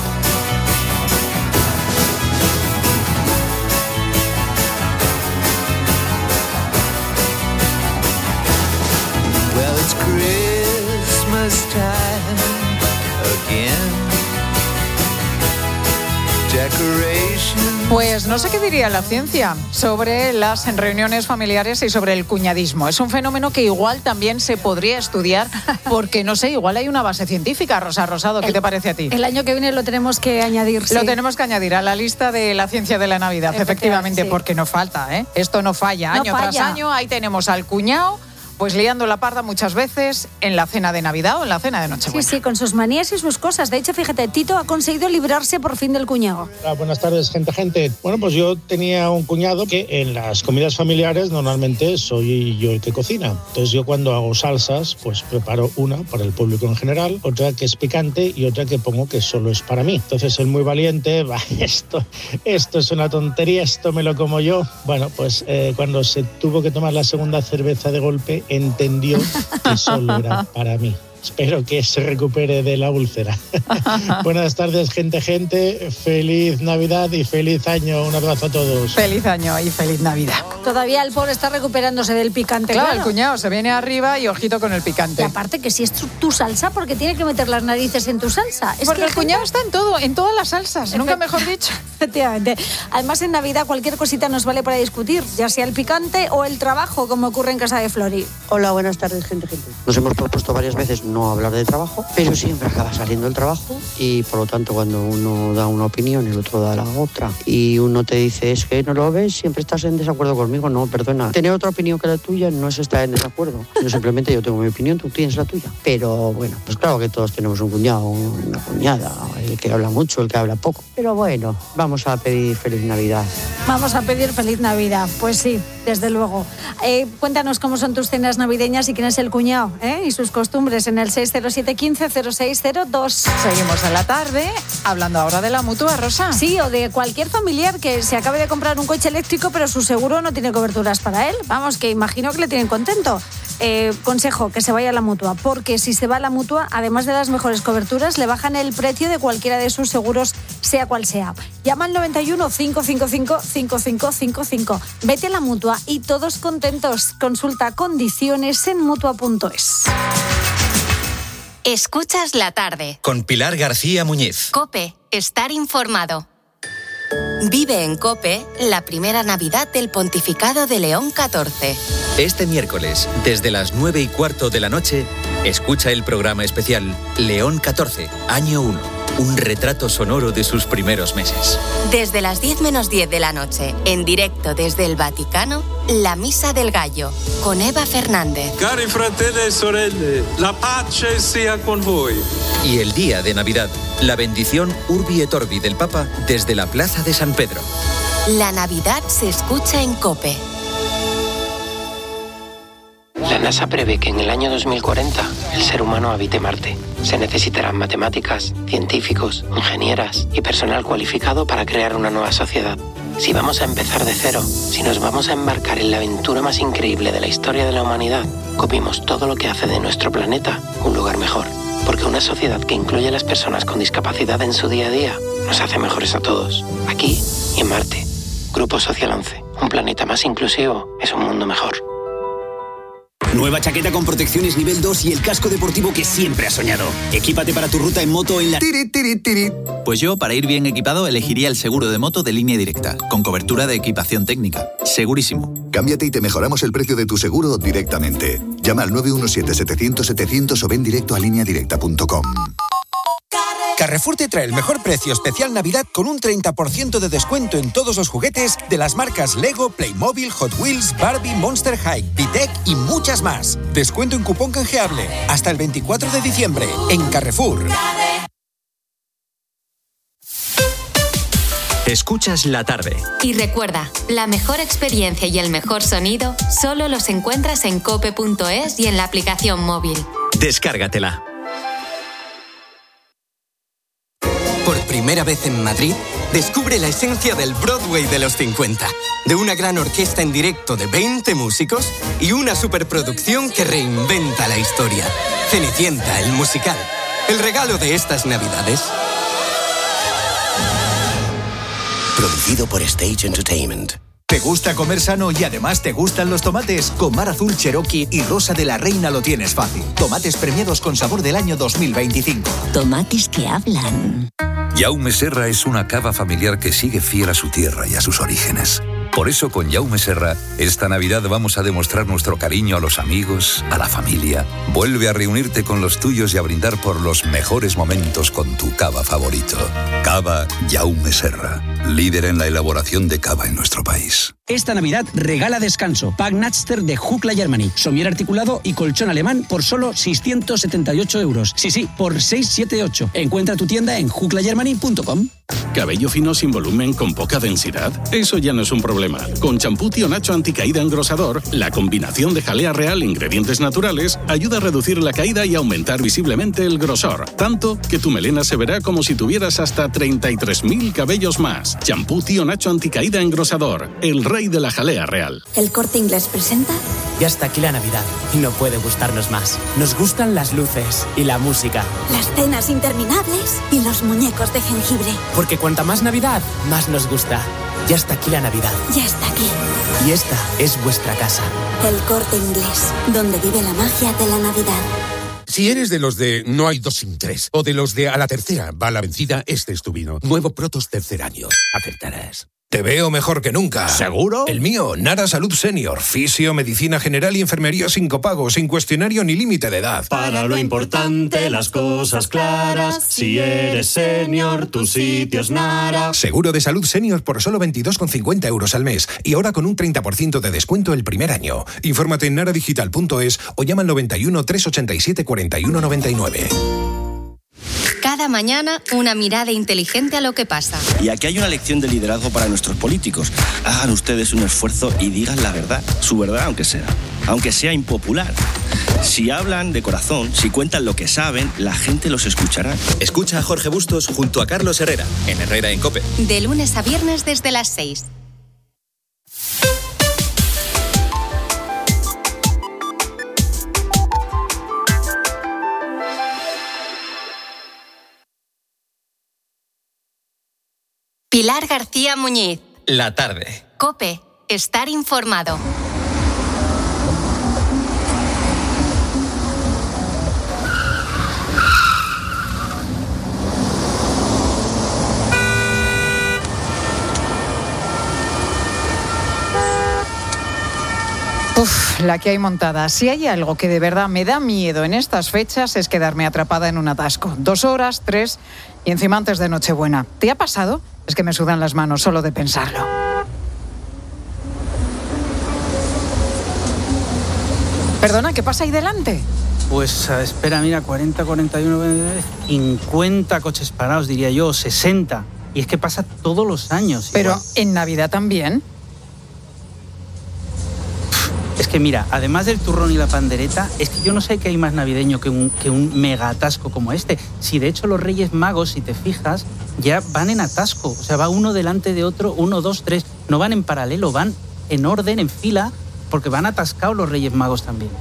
Pues no sé qué diría la ciencia sobre las reuniones familiares y sobre el cuñadismo. Es un fenómeno que igual también se podría estudiar porque, no sé, igual hay una base científica. Rosa Rosado, ¿qué te parece a ti? El año que viene lo tenemos que añadir. Lo tenemos que añadir a la lista de la ciencia de la Navidad, efectivamente, sí. Porque no falta, ¿eh? Esto no falla, año tras año. Ahí tenemos al cuñado, pues liando la parda muchas veces en la cena de Navidad o en la cena de Nochebuena. Sí, con sus manías y sus cosas. De hecho, fíjate, Tito ha conseguido librarse por fin del cuñado. Hola, buenas tardes, gente. Bueno, pues yo tenía un cuñado que en las comidas familiares normalmente soy yo el que cocina. Entonces yo cuando hago salsas, pues preparo una para el público en general, otra que es picante y otra que pongo que solo es para mí. Entonces él muy valiente, esto es una tontería, esto me lo como yo. Bueno, pues cuando se tuvo que tomar la segunda cerveza de golpe, entendió que solo era para mí. Espero que se recupere de la úlcera. Buenas tardes, gente. Feliz Navidad y feliz año. Un abrazo a todos. Feliz año y feliz Navidad. Todavía el pobre está recuperándose del picante. Claro, el cuñado se viene arriba y ojito con el picante. Y aparte que si es tu salsa, porque tiene que meter las narices en tu salsa. Porque el cuñado está en todo, en todas las salsas. Nunca mejor dicho. Efectivamente. Además, en Navidad cualquier cosita nos vale para discutir, ya sea el picante o el trabajo, como ocurre en casa de Flori. Hola, buenas tardes, gente. Nos hemos propuesto varias veces no hablar de trabajo, pero siempre acaba saliendo el trabajo y por lo tanto cuando uno da una opinión el otro da la otra y uno te dice es que no lo ves, siempre estás en desacuerdo conmigo. No, perdona, tener otra opinión que la tuya no es estar en desacuerdo, sino simplemente yo tengo mi opinión, tú tienes la tuya. Pero bueno, pues claro que todos tenemos un cuñado, una cuñada, el que habla mucho, el que habla poco, pero bueno, vamos a pedir feliz Navidad. Vamos a pedir feliz Navidad, pues sí, desde luego. Cuéntanos cómo son tus cenas navideñas y quién es el cuñado, y sus costumbres en el 607-15-0602. Seguimos en la tarde hablando ahora de la Mutua, Rosa. Sí, o de cualquier familiar que se acabe de comprar un coche eléctrico pero su seguro no tiene coberturas para él. Vamos, que imagino que le tienen contento. Consejo, que se vaya a la Mutua, porque si se va a la Mutua, además de las mejores coberturas, le bajan el precio de cualquiera de sus seguros, sea cual sea. Llama al 91 555 5555. Vete a la Mutua y todos contentos. Consulta condiciones en Mutua.es. Escuchas la tarde. Con Pilar García Muñiz. COPE. Estar informado. Vive en COPE la primera Navidad del Pontificado de León XIV. Este miércoles, desde las 9:15 de la noche, escucha el programa especial León XIV, año 1. Un retrato sonoro de sus primeros meses. Desde las 10 menos 10 de la noche, en directo desde el Vaticano, la Misa del Gallo, con Eva Fernández. Cari fratelli e sorelle, la pace sia con voi. Y el día de Navidad, la bendición Urbi et Orbi del Papa desde la Plaza de San Pedro. La Navidad se escucha en COPE. La NASA prevé que en el año 2040 el ser humano habite Marte. Se necesitarán matemáticas, científicos, ingenieras y personal cualificado para crear una nueva sociedad. Si vamos a empezar de cero, si nos vamos a embarcar en la aventura más increíble de la historia de la humanidad, copiemos todo lo que hace de nuestro planeta un lugar mejor. Porque una sociedad que incluye a las personas con discapacidad en su día a día nos hace mejores a todos, aquí y en Marte. Grupo Social 11. Un planeta más inclusivo es un mundo mejor. Nueva chaqueta con protecciones nivel 2 y el casco deportivo que siempre has soñado. Equípate para tu ruta en moto en la... Pues yo, para ir bien equipado, elegiría el seguro de moto de Línea Directa, con cobertura de equipación técnica. Segurísimo. Cámbiate y te mejoramos el precio de tu seguro directamente. Llama al 917-700-700 o ven directo a lineadirecta.com. Carrefour te trae el mejor precio especial Navidad con un 30% de descuento en todos los juguetes de las marcas Lego, Playmobil, Hot Wheels, Barbie, Monster High, Vitec y muchas más. Descuento en cupón canjeable hasta el 24 de diciembre en Carrefour. Escuchas La Tarde. Y recuerda, la mejor experiencia y el mejor sonido solo los encuentras en cope.es y en la aplicación móvil. Descárgatela. Por primera vez en Madrid, descubre la esencia del Broadway de los 50. De una gran orquesta en directo de 20 músicos y una superproducción que reinventa la historia. Cenicienta, el musical. El regalo de estas Navidades. Producido por Stage Entertainment. ¿Te gusta comer sano y además te gustan los tomates? Con Mar Azul Cherokee y Rosa de la Reina lo tienes fácil. Tomates premiados con sabor del año 2025. Tomates que hablan. Jaume Serra es una cava familiar que sigue fiel a su tierra y a sus orígenes. Por eso con Jaume Serra, esta Navidad vamos a demostrar nuestro cariño a los amigos, a la familia. Vuelve a reunirte con los tuyos y a brindar por los mejores momentos con tu cava favorito. Cava Jaume Serra, líder en la elaboración de cava en nuestro país. Esta Navidad regala descanso. Pack Natster de Hukla Germany. Somier articulado y colchón alemán por solo 678 euros. Sí, por 678. Encuentra tu tienda en huklagermany.com. ¿Cabello fino sin volumen con poca densidad? Eso ya no es un problema. Con champú Tío Nacho anticaída engrosador, la combinación de jalea real e ingredientes naturales ayuda a reducir la caída y aumentar visiblemente el grosor. Tanto que tu melena se verá como si tuvieras hasta 33.000 cabellos más. Champú Tío Nacho anticaída engrosador, el rey de la jalea real. ¿El Corte Inglés presenta? Ya está aquí la Navidad y no puede gustarnos más. Nos gustan las luces y la música. Las cenas interminables y los muñecos de jengibre. Porque cuanta más Navidad, más nos gusta. Ya está aquí la Navidad. Ya está aquí. Y esta es vuestra casa. El Corte Inglés, donde vive la magia de la Navidad. Si eres de los de no hay dos sin tres, o de los de a la tercera va la vencida, este es tu vino. Nuevo Protos tercer año. Acertarás. Te veo mejor que nunca. ¿Seguro? El mío, Nara Salud Senior. Fisio, medicina general y enfermería sin copago, sin cuestionario ni límite de edad. Para lo importante, las cosas claras. Si eres senior, tu sitio es Nara. Seguro de salud senior por solo 22,50 euros al mes. Y ahora con un 30% de descuento el primer año. Infórmate en naradigital.es o llama al 91 387 41 99. Cada mañana, una mirada inteligente a lo que pasa. Y aquí hay una lección de liderazgo para nuestros políticos. Hagan ustedes un esfuerzo y digan la verdad, su verdad aunque sea impopular. Si hablan de corazón, si cuentan lo que saben, la gente los escuchará. Escucha a Jorge Bustos junto a Carlos Herrera, en Herrera en COPE. De lunes a viernes desde las 6. Pilar García Muñiz. La tarde. COPE. Estar informado. La que hay montada. Si hay algo que de verdad me da miedo en estas fechas es quedarme atrapada en un atasco. 2 horas, 3 y encima antes de Nochebuena. ¿Te ha pasado? Es que me sudan las manos solo de pensarlo. Perdona, ¿qué pasa ahí delante? Pues espera, mira, 40, 41, 50 coches parados, diría yo, 60. Y es que pasa todos los años. Pero en Navidad también. Es que mira, además del turrón y la pandereta, es que yo no sé qué hay más navideño que un mega atasco como este. Si de hecho los Reyes Magos, si te fijas, ya van en atasco. O sea, va uno delante de otro, 1, 2, 3. No van en paralelo, van en orden, en fila, porque van atascados los Reyes Magos también.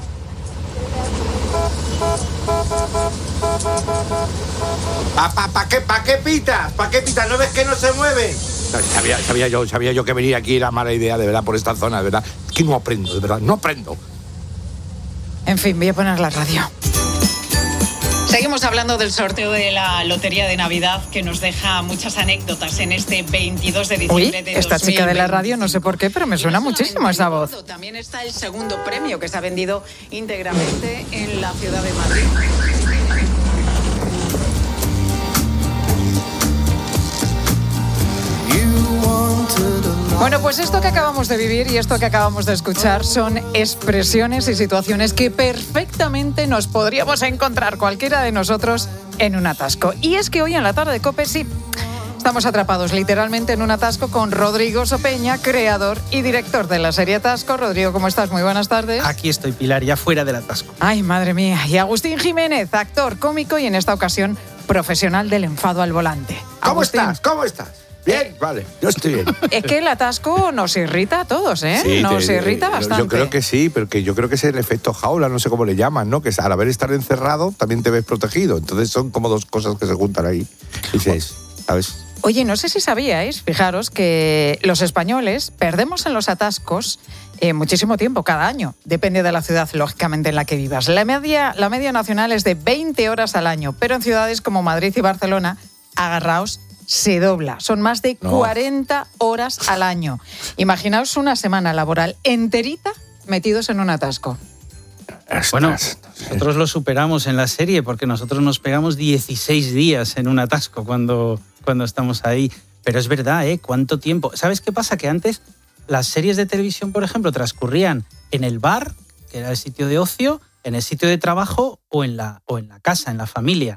¿Para qué pitas? ¿Para qué pitas? ¿No ves que no se mueven? No, sabía yo que venir aquí era mala idea, de verdad, por esta zona, de verdad. Que no aprendo, de verdad, no aprendo. En fin, voy a poner la radio. Seguimos hablando del sorteo de la Lotería de Navidad, que nos deja muchas anécdotas en este 22 de diciembre de 2020. Esta chica de la radio, no sé por qué, pero me suena muchísimo esa voz. También está el segundo premio, que se ha vendido íntegramente en la ciudad de Madrid. Bueno, pues esto que acabamos de vivir y esto que acabamos de escuchar son expresiones y situaciones que perfectamente nos podríamos encontrar cualquiera de nosotros en un atasco. Y es que hoy en la tarde de COPE sí, estamos atrapados literalmente en un atasco con Rodrigo Sopeña, creador y director de la serie Atasco. Rodrigo, ¿cómo estás? Muy buenas tardes. Aquí estoy, Pilar, ya fuera del atasco. Ay, madre mía. Y Agustín Jiménez, actor, cómico y en esta ocasión profesional del enfado al volante. ¿Cómo estás? ¿Cómo estás? Bien, vale, yo estoy bien. Es que el atasco nos irrita a todos, ¿eh? Sí, nos irrita bastante. Yo creo que sí, pero que yo creo que es el efecto jaula, no sé cómo le llaman, ¿no? Que al haber estar encerrado también te ves protegido. Entonces son como dos cosas que se juntan ahí. Dices, ¿sabes? Oye, no sé si sabíais, fijaros, que los españoles perdemos en los atascos muchísimo tiempo cada año. Depende de la ciudad, lógicamente, en la que vivas. La media nacional es de 20 horas al año, pero en ciudades como Madrid y Barcelona, agarraos, se dobla. Son más de 40 horas al año. Imaginaos una semana laboral enterita metidos en un atasco. Bueno, nosotros lo superamos en la serie porque nosotros nos pegamos 16 días en un atasco cuando estamos ahí. Pero es verdad, ¿eh? ¿Cuánto tiempo? ¿Sabes qué pasa? Que antes las series de televisión, por ejemplo, transcurrían en el bar, que era el sitio de ocio, en el sitio de trabajo o en la casa, en la familia.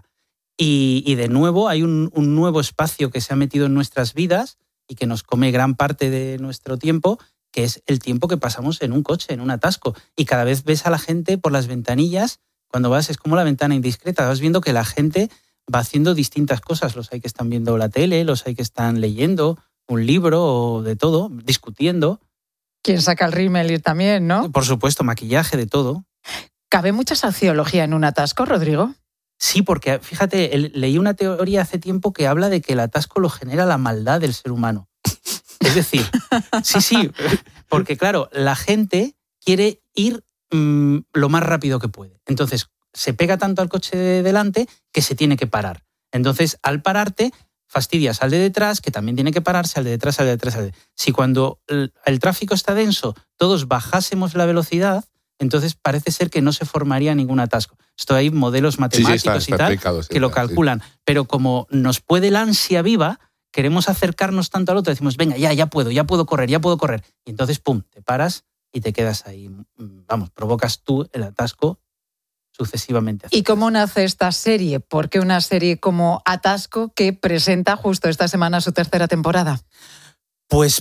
Y de nuevo hay un nuevo espacio que se ha metido en nuestras vidas y que nos come gran parte de nuestro tiempo, que es el tiempo que pasamos en un coche, en un atasco. Y cada vez ves a la gente por las ventanillas, cuando vas, es como la ventana indiscreta, vas viendo que la gente va haciendo distintas cosas. Los hay que están viendo la tele, los hay que están leyendo un libro o de todo, discutiendo. ¿Quién saca el rímel también, no? Por supuesto, maquillaje, de todo. ¿Cabe mucha sociología en un atasco, Rodrigo? Sí, porque fíjate, leí una teoría hace tiempo que habla de que el atasco lo genera la maldad del ser humano. Es decir, sí, porque claro, la gente quiere ir lo más rápido que puede. Entonces, se pega tanto al coche de delante que se tiene que parar. Entonces, al pararte, fastidias al de detrás, que también tiene que pararse, al de detrás, al de detrás, al de detrás. Si cuando el tráfico está denso, todos bajásemos la velocidad, entonces parece ser que no se formaría ningún atasco. Esto hay modelos matemáticos y tal que lo calculan. Sí. Pero como nos puede la ansia viva, queremos acercarnos tanto al otro, decimos, venga, ya puedo correr. Y entonces, pum, te paras y te quedas ahí. Vamos, provocas tú el atasco sucesivamente. ¿Y cómo nace esta serie? ¿Por qué una serie como Atasco que presenta justo esta semana su tercera temporada? Pues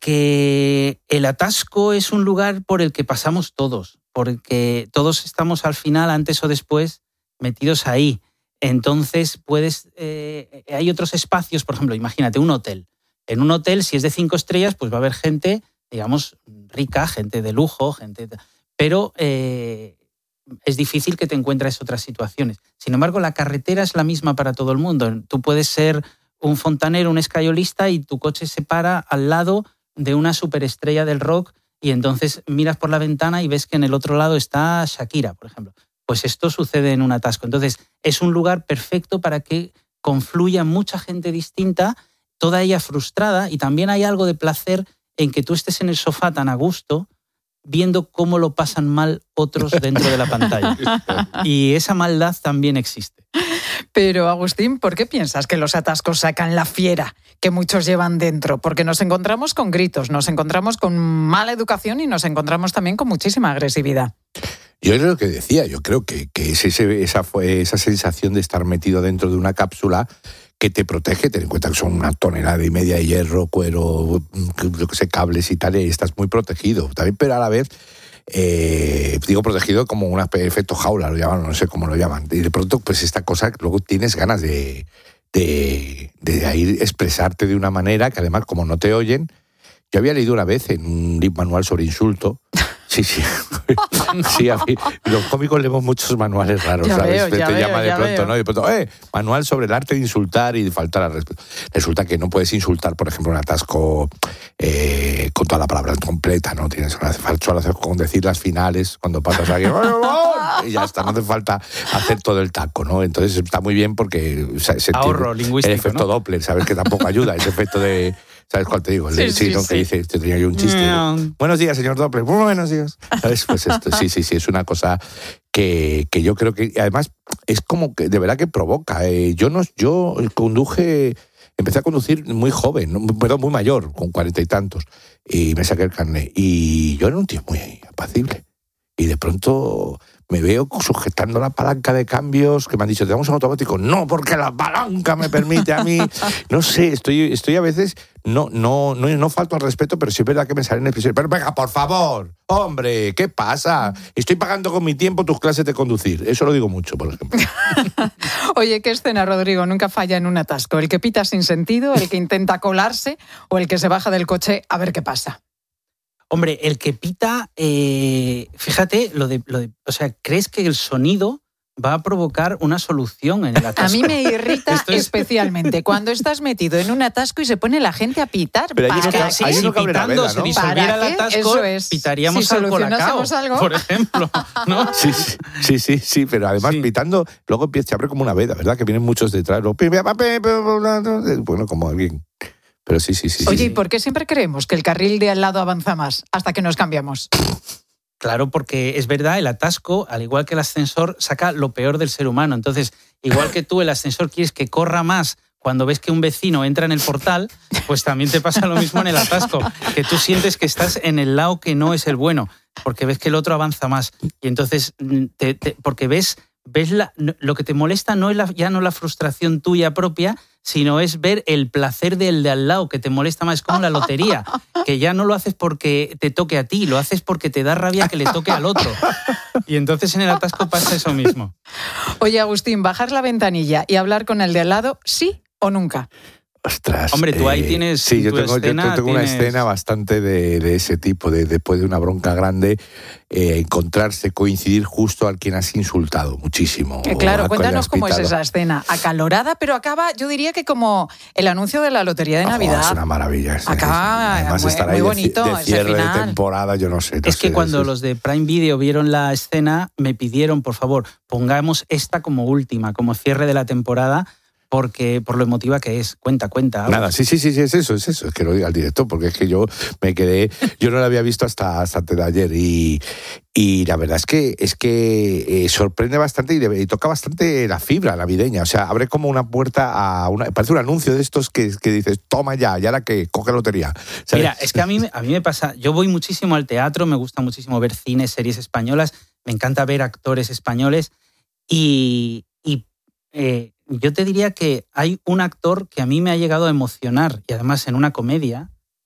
porque el atasco es un lugar por el que pasamos todos, porque todos estamos al final, antes o después, metidos ahí. Entonces hay otros espacios, por ejemplo, imagínate un hotel. En un hotel, si es de 5 estrellas, pues va a haber gente, digamos, rica, gente de lujo, pero es difícil que te encuentres otras situaciones. Sin embargo, la carretera es la misma para todo el mundo. Tú puedes ser un fontanero, un escayolista y tu coche se para al lado de una superestrella del rock y entonces miras por la ventana y ves que en el otro lado está Shakira, por ejemplo. Pues esto sucede en un atasco. Entonces es un lugar perfecto para que confluya mucha gente distinta, toda ella frustrada, y también hay algo de placer en que tú estés en el sofá tan a gusto viendo cómo lo pasan mal otros dentro de la pantalla. Y esa maldad también existe. Pero, Agustín, ¿por qué piensas que los atascos sacan la fiera que muchos llevan dentro? Porque nos encontramos con gritos, nos encontramos con mala educación y nos encontramos también con muchísima agresividad. Yo es lo que decía, yo creo que es esa sensación de estar metido dentro de una cápsula que te protege. Ten en cuenta que son 1,5 toneladas de hierro, cuero, cables y tal, y estás muy protegido también, pero a la vez digo protegido como un efecto jaula, lo llaman, no sé cómo lo llaman, y de pronto pues esta cosa luego tienes ganas de ahí expresarte de una manera que además como no te oyen. Yo había leído una vez en un manual sobre insulto Sí. Sí, a mí, los cómicos leemos muchos manuales raros, ya ¿sabes? Veo, te llama de pronto, veo. ¿no? Y de pronto, manual sobre el arte de insultar y de faltar al respeto. Resulta que no puedes insultar, por ejemplo, un atasco con toda la palabra completa, ¿no? Tienes solo hacer con decir las finales cuando pasas aquí, y ya está, no hace falta hacer todo el taco, ¿no? Entonces está muy bien porque ahorro lingüístico, el efecto, ¿no? Doppler, ¿sabes? Que tampoco ayuda, ese efecto de... ¿Sabes cuál te digo? ¿No? Que dice, te tenía yo un chiste. Buenos días, señor Doppler. Buenos días. ¿Sabes? Pues esto, sí, es una cosa que yo creo que, además, es como que de verdad que provoca. Yo empecé a conducir muy joven, muy mayor, con 40 y tantos, y me saqué el carnet. Y yo era un tío muy apacible. Y de pronto me veo sujetando la palanca de cambios, que me han dicho, ¿te damos un automático? No, porque la palanca me permite a mí. No sé, estoy a veces, no falto al respeto, pero sí es verdad que me salen expresiones. Pero venga, por favor, hombre, ¿qué pasa? Estoy pagando con mi tiempo tus clases de conducir. Eso lo digo mucho, por ejemplo. Oye, ¿qué escena, Rodrigo? Nunca falla en un atasco. ¿El que pita sin sentido, el que intenta colarse o el que se baja del coche a ver qué pasa? Hombre, el que pita, fíjate, o sea, ¿crees que el sonido va a provocar una solución en el atasco? A mí me irrita especialmente cuando estás metido en un atasco y se pone la gente a pitar. Pero si pitando se disolviera el atasco, pitaríamos al Colacao, por ejemplo, ¿no? Sí, pero además pitando, luego se abre como una veda, ¿verdad? Que vienen muchos detrás. Bueno, como alguien... Pero sí. Oye, ¿y por qué siempre creemos que el carril de al lado avanza más hasta que nos cambiamos? Claro, porque es verdad, el atasco, al igual que el ascensor, saca lo peor del ser humano. Entonces, igual que tú, el ascensor quieres que corra más cuando ves que un vecino entra en el portal, pues también te pasa lo mismo en el atasco, que tú sientes que estás en el lado que no es el bueno, porque ves que el otro avanza más. Y entonces, porque ves lo que te molesta ya no la frustración tuya propia, sino es ver el placer del de al lado, que te molesta más. Es como la lotería, que ya no lo haces porque te toque a ti, lo haces porque te da rabia que le toque al otro. Y entonces en el atasco pasa eso mismo. Oye, Agustín, bajar la ventanilla y hablar con el de al lado, ¿sí o nunca? Ostras. Hombre, tú ahí tienes. Sí, yo tengo una escena bastante de ese tipo, después de una bronca grande, coincidir justo al quien has insultado muchísimo. Claro, cuéntanos cómo es esa escena. Acalorada, pero acaba, yo diría que como el anuncio de la Lotería de Navidad. Es una maravilla. Acaba además estar ahí muy bonito, de cierre de temporada, yo no sé. Es que cuando los de Prime Video vieron la escena, me pidieron, por favor, pongamos esta como última, como cierre de la temporada, porque por lo emotiva que es. Cuenta. Nada, sí, es eso. Es que lo diga el director, porque es que yo me quedé... Yo no lo había visto hasta antes de ayer y la verdad es que sorprende bastante y toca bastante la fibra navideña. O sea, abre como una puerta parece un anuncio de estos que dices, toma ya, y ahora que coge lotería. ¿Sabes? Mira, es que a mí me pasa... Yo voy muchísimo al teatro, me gusta muchísimo ver cine, series españolas, me encanta ver actores españoles y yo te diría que hay un actor que a mí me ha llegado a emocionar, y además en una comedia,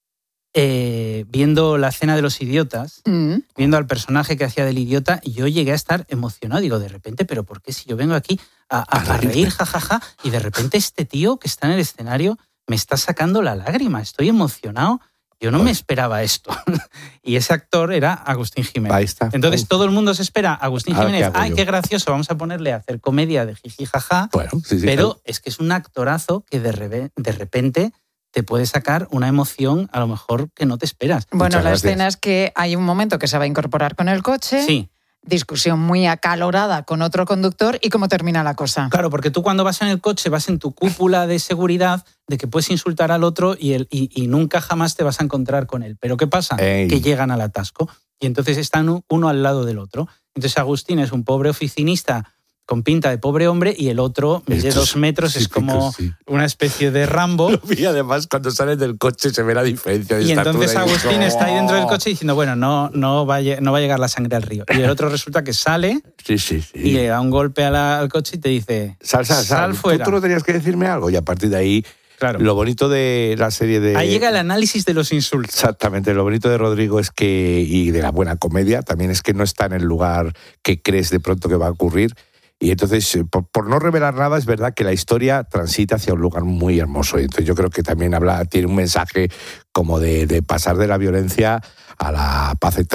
viendo La cena de los idiotas, viendo al personaje que hacía del idiota, y yo llegué a estar emocionado. Digo, de repente, ¿pero por qué si yo vengo aquí a reír, jajaja, y de repente este tío que está en el escenario me está sacando la lágrima? Estoy emocionado. Yo no me esperaba esto. Y ese actor era Agustín Jiménez. Ahí está. Entonces todo el mundo se espera Agustín Jiménez. ¡Ay, qué gracioso! Vamos a ponerle a hacer comedia de jiji, jaja. Bueno, sí, pero claro. Es que es un actorazo que de repente te puede sacar una emoción a lo mejor que no te esperas. Bueno, la escena es que hay un momento que se va a incorporar con el coche. Sí. Discusión muy acalorada con otro conductor y cómo termina la cosa. Claro, porque tú cuando vas en el coche vas en tu cúpula de seguridad de que puedes insultar al otro y nunca jamás te vas a encontrar con él. Pero ¿qué pasa? Que llegan al atasco y entonces están uno al lado del otro. Entonces Agustín es un pobre oficinista con pinta de pobre hombre y el otro mide 2 metros, es como una especie de Rambo. Y además cuando sales del coche se ve la diferencia de y estatura. Entonces Agustín está ahí dentro del coche diciendo, bueno, no va a llegar la sangre al río. Y el otro resulta que sale y le da un golpe al coche y te dice, sal fuera. Tú no tenías que decirme algo y a partir de ahí... Claro. Lo bonito de la serie de... Ahí llega el análisis de los insultos. Exactamente, lo bonito de Rodrigo es que, y de la buena comedia, también es que no está en el lugar que crees de pronto que va a ocurrir. Y entonces, por no revelar nada, es verdad que la historia transita hacia un lugar muy hermoso. Y entonces yo creo que también tiene un mensaje como de pasar de la violencia a la paz eterna.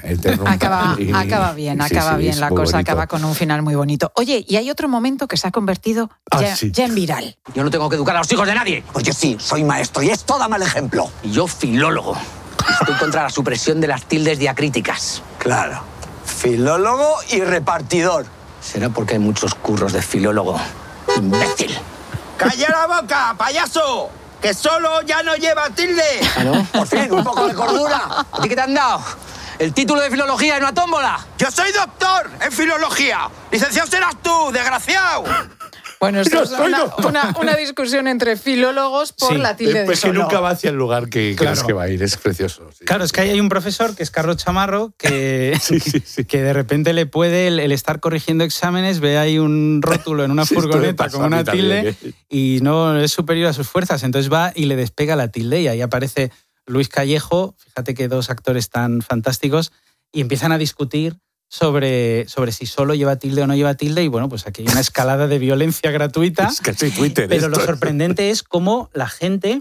Acaba bien la cosa, acaba con un final muy bonito. Oye, y hay otro momento que se ha convertido ya en viral. Yo no tengo que educar a los hijos de nadie. Pues yo sí, soy maestro y esto da mal ejemplo. Y yo filólogo. Estoy contra la supresión de las tildes diacríticas. Claro, filólogo y repartidor. Será porque hay muchos curros de filólogo. ¡Imbécil! ¡Calla la boca, payaso! ¡Que solo ya no lleva tilde! ¿Ah, no? Por fin, un poco de cordura. ¿A ti qué te han dado? ¿El título de filología en una tómbola? ¡Yo soy doctor en filología! ¡Licenciado serás tú, desgraciado! Bueno, esto es una discusión entre filólogos por la tilde de solo. Que nunca va hacia el lugar que crees que va a ir, es precioso. Sí. Claro, es que hay un profesor que es Carlos Chamarro que, que de repente le puede, el estar corrigiendo exámenes, ve ahí un rótulo en una furgoneta con una tilde y no es superior a sus fuerzas, entonces va y le despega la tilde y ahí aparece Luis Callejo, fíjate que dos actores tan fantásticos, y empiezan a discutir sobre si solo lleva tilde o no lleva tilde, y bueno, pues aquí hay una escalada de violencia gratuita. Es casi Twitter. Pero lo sorprendente es cómo la gente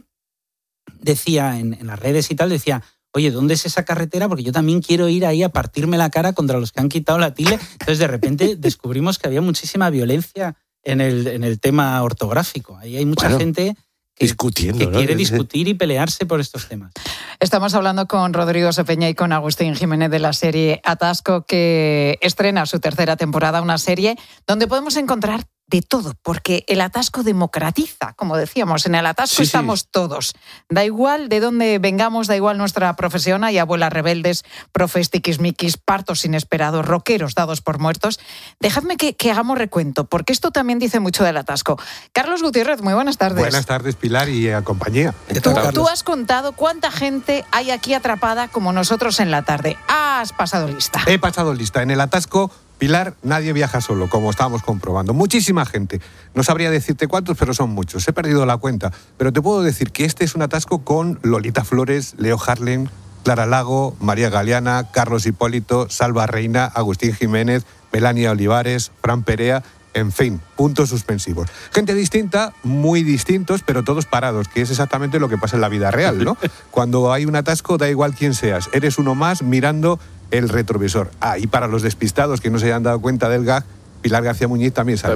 decía en las redes y tal, decía, oye, ¿dónde es esa carretera? Porque yo también quiero ir ahí a partirme la cara contra los que han quitado la tilde. Entonces, de repente, descubrimos que había muchísima violencia en el tema ortográfico. Ahí hay mucha gente discutiendo, que quiere discutir y pelearse por estos temas. Estamos hablando con Rodrigo Sepeña y con Agustín Jiménez de la serie Atasco, que estrena su tercera temporada, una serie donde podemos encontrar de todo, porque el atasco democratiza, como decíamos, en el atasco estamos todos. Da igual de dónde vengamos, da igual nuestra profesión, hay abuelas rebeldes, profes tiquismiquis, partos inesperados, rockeros dados por muertos. Dejadme que hagamos recuento, porque esto también dice mucho del atasco. Carlos Gutiérrez, muy buenas tardes. Buenas tardes, Pilar, y a compañía. Tú has contado cuánta gente hay aquí atrapada como nosotros en la tarde. Has pasado lista. He pasado lista. En el atasco, Pilar, nadie viaja solo, como estábamos comprobando. Muchísima gente. No sabría decirte cuántos, pero son muchos. He perdido la cuenta. Pero te puedo decir que este es un atasco con Lolita Flores, Leo Harlem, Clara Lago, María Galeana, Carlos Hipólito, Salva Reina, Agustín Jiménez, Melania Olivares, Fran Perea. En fin, puntos suspensivos. Gente distinta, muy distintos, pero todos parados, que es exactamente lo que pasa en la vida real, ¿no? Cuando hay un atasco, da igual quién seas. Eres uno más mirando el retrovisor. Y para los despistados que no se hayan dado cuenta del gag, Pilar García Muñiz también sale.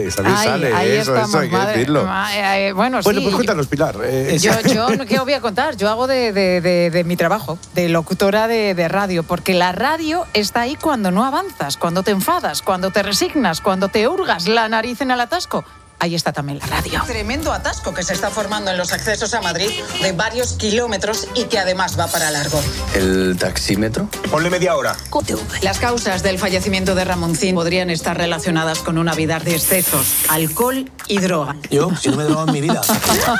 Ahí estamos, hay que decirlo. Bueno, pues cuéntanos, Pilar. Yo ¿qué os voy a contar? Yo hago de mi trabajo, de locutora de radio, porque la radio está ahí cuando no avanzas, cuando te enfadas, cuando te resignas, cuando te hurgas la nariz en el atasco. Ahí está también la radio. Tremendo atasco que se está formando en los accesos a Madrid de varios kilómetros y que además va para largo. ¿El taxímetro? Ponle media hora. Las causas del fallecimiento de Ramoncín podrían estar relacionadas con una vida de excesos, alcohol y droga. Yo, si no me he drogado en mi vida.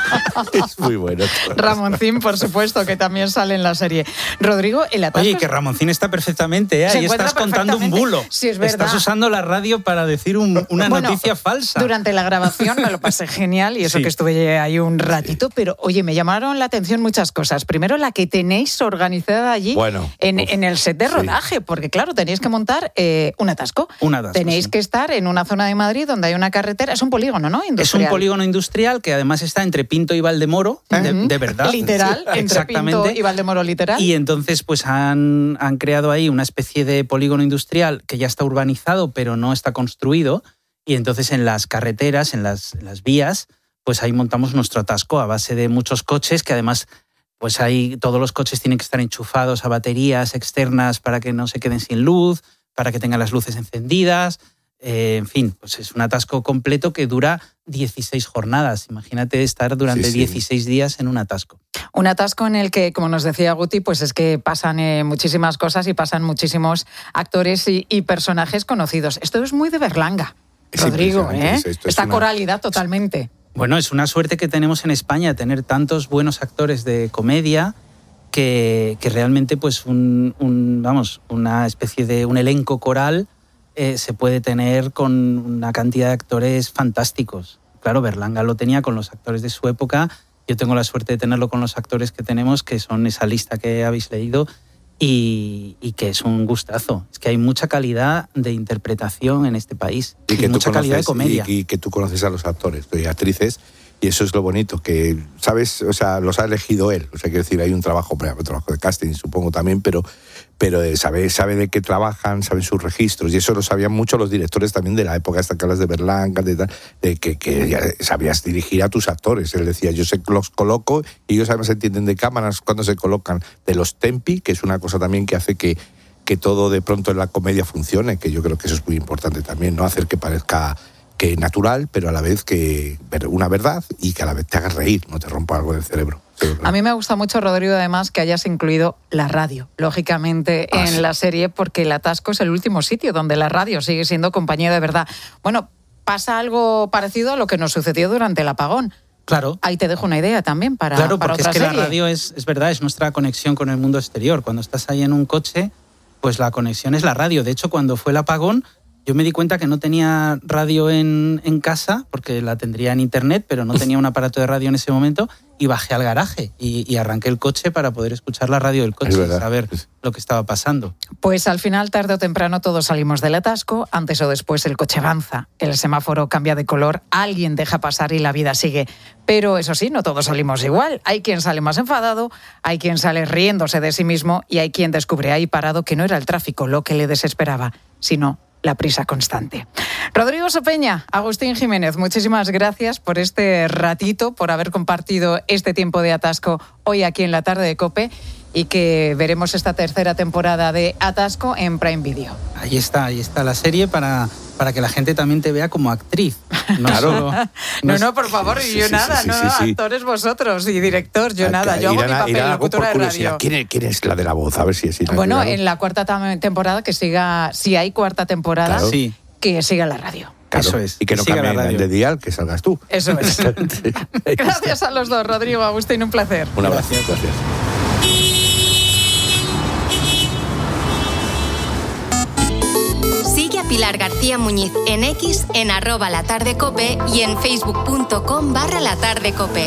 Es muy bueno. Ramoncín, por supuesto, que también sale en la serie. Rodrigo, el atasco... Oye, que Ramoncín está perfectamente, ¿eh? Ahí estás contando un bulo. Sí, es verdad. Estás usando la radio para decir una noticia falsa. Durante la grabación me lo pasé genial y eso que estuve ahí un ratito, pero oye, me llamaron la atención muchas cosas. Primero, la que tenéis organizada allí en el set de rodaje, porque claro, tenéis que montar un atasco. Tenéis que estar en una zona de Madrid donde hay una carretera, es un polígono, ¿no? Industrial. Es un polígono industrial que además está entre Pinto y Valdemoro, de verdad. Literal, entre Pinto y Valdemoro, literal. Y entonces pues han creado ahí una especie de polígono industrial que ya está urbanizado, pero no está construido. Y entonces en las carreteras, en las vías, pues ahí montamos nuestro atasco a base de muchos coches, que además pues ahí todos los coches tienen que estar enchufados a baterías externas para que no se queden sin luz, para que tengan las luces encendidas. En fin, pues es un atasco completo que dura 16 jornadas. Imagínate estar durante 16 días en un atasco. Un atasco en el que, como nos decía Guti, pues es que pasan muchísimas cosas y pasan muchísimos actores y personajes conocidos. Esto es muy de Berlanga. Rodrigo, esta coralidad totalmente. Bueno, es una suerte que tenemos en España, tener tantos buenos actores de comedia que realmente pues una especie de un elenco coral se puede tener con una cantidad de actores fantásticos. Claro, Berlanga lo tenía con los actores de su época, yo tengo la suerte de tenerlo con los actores que tenemos, que son esa lista que habéis leído, y que es un gustazo. Es que hay mucha calidad de interpretación en este país y mucha calidad de comedia. Y que tú conoces a los actores y actrices Y eso es lo bonito, que, ¿sabes? O sea, los ha elegido él. O sea, quiero decir, hay un trabajo de casting, supongo también, pero sabe de qué trabajan, saben sus registros, y eso lo sabían mucho los directores también de la época esta que hablas de Berlanga, de que ya sabías dirigir a tus actores. Él decía, yo los coloco, y ellos además entienden de cámaras cuando se colocan, de los tempi, que es una cosa también que hace que todo de pronto en la comedia funcione, que yo creo que eso es muy importante también, no hacer que parezca que natural, pero a la vez que una verdad y que a la vez te haga reír, no te rompa algo del cerebro. A mí me gusta mucho, Rodrigo, además, que hayas incluido la radio, lógicamente, en la serie, porque El Atasco es el último sitio donde la radio sigue siendo compañía de verdad. Bueno, pasa algo parecido a lo que nos sucedió durante el apagón. Claro. Ahí te dejo una idea también para porque otra es que serie. La radio es verdad, es nuestra conexión con el mundo exterior. Cuando estás ahí en un coche, pues la conexión es la radio. De hecho, cuando fue el apagón, yo me di cuenta que no tenía radio en casa, porque la tendría en internet, pero no tenía un aparato de radio en ese momento, y bajé al garaje y arranqué el coche para poder escuchar la radio del coche y saber lo que estaba pasando. Pues al final, tarde o temprano, todos salimos del atasco. Antes o después el coche avanza, el semáforo cambia de color, alguien deja pasar y la vida sigue. Pero eso sí, no todos salimos igual. Hay quien sale más enfadado, hay quien sale riéndose de sí mismo y hay quien descubre ahí parado que no era el tráfico lo que le desesperaba, sino la prisa constante. Rodrigo Sopeña, Agustín Jiménez, muchísimas gracias por este ratito, por haber compartido este tiempo de atasco hoy aquí en la tarde de COPE, y que veremos esta tercera temporada de Atasco en Prime Video. Ahí está la serie para que la gente también te vea como actriz. No claro. No, por favor, yo nada, actores vosotros y director, yo nada, yo hago mi papel, locutora de radio. ¿Quién es la de la voz? A ver si es. Bueno, en la cuarta temporada, que siga, si hay cuarta temporada, claro, que siga la radio. Claro. Eso es. Y que no cambie de dial, que salgas tú. Eso es. Gracias a los dos, Rodrigo, Agustín, un placer. Un abrazo. Gracias. Sigue a Pilar García Muñiz en X, en @latardecope y en facebook.com/latardecope.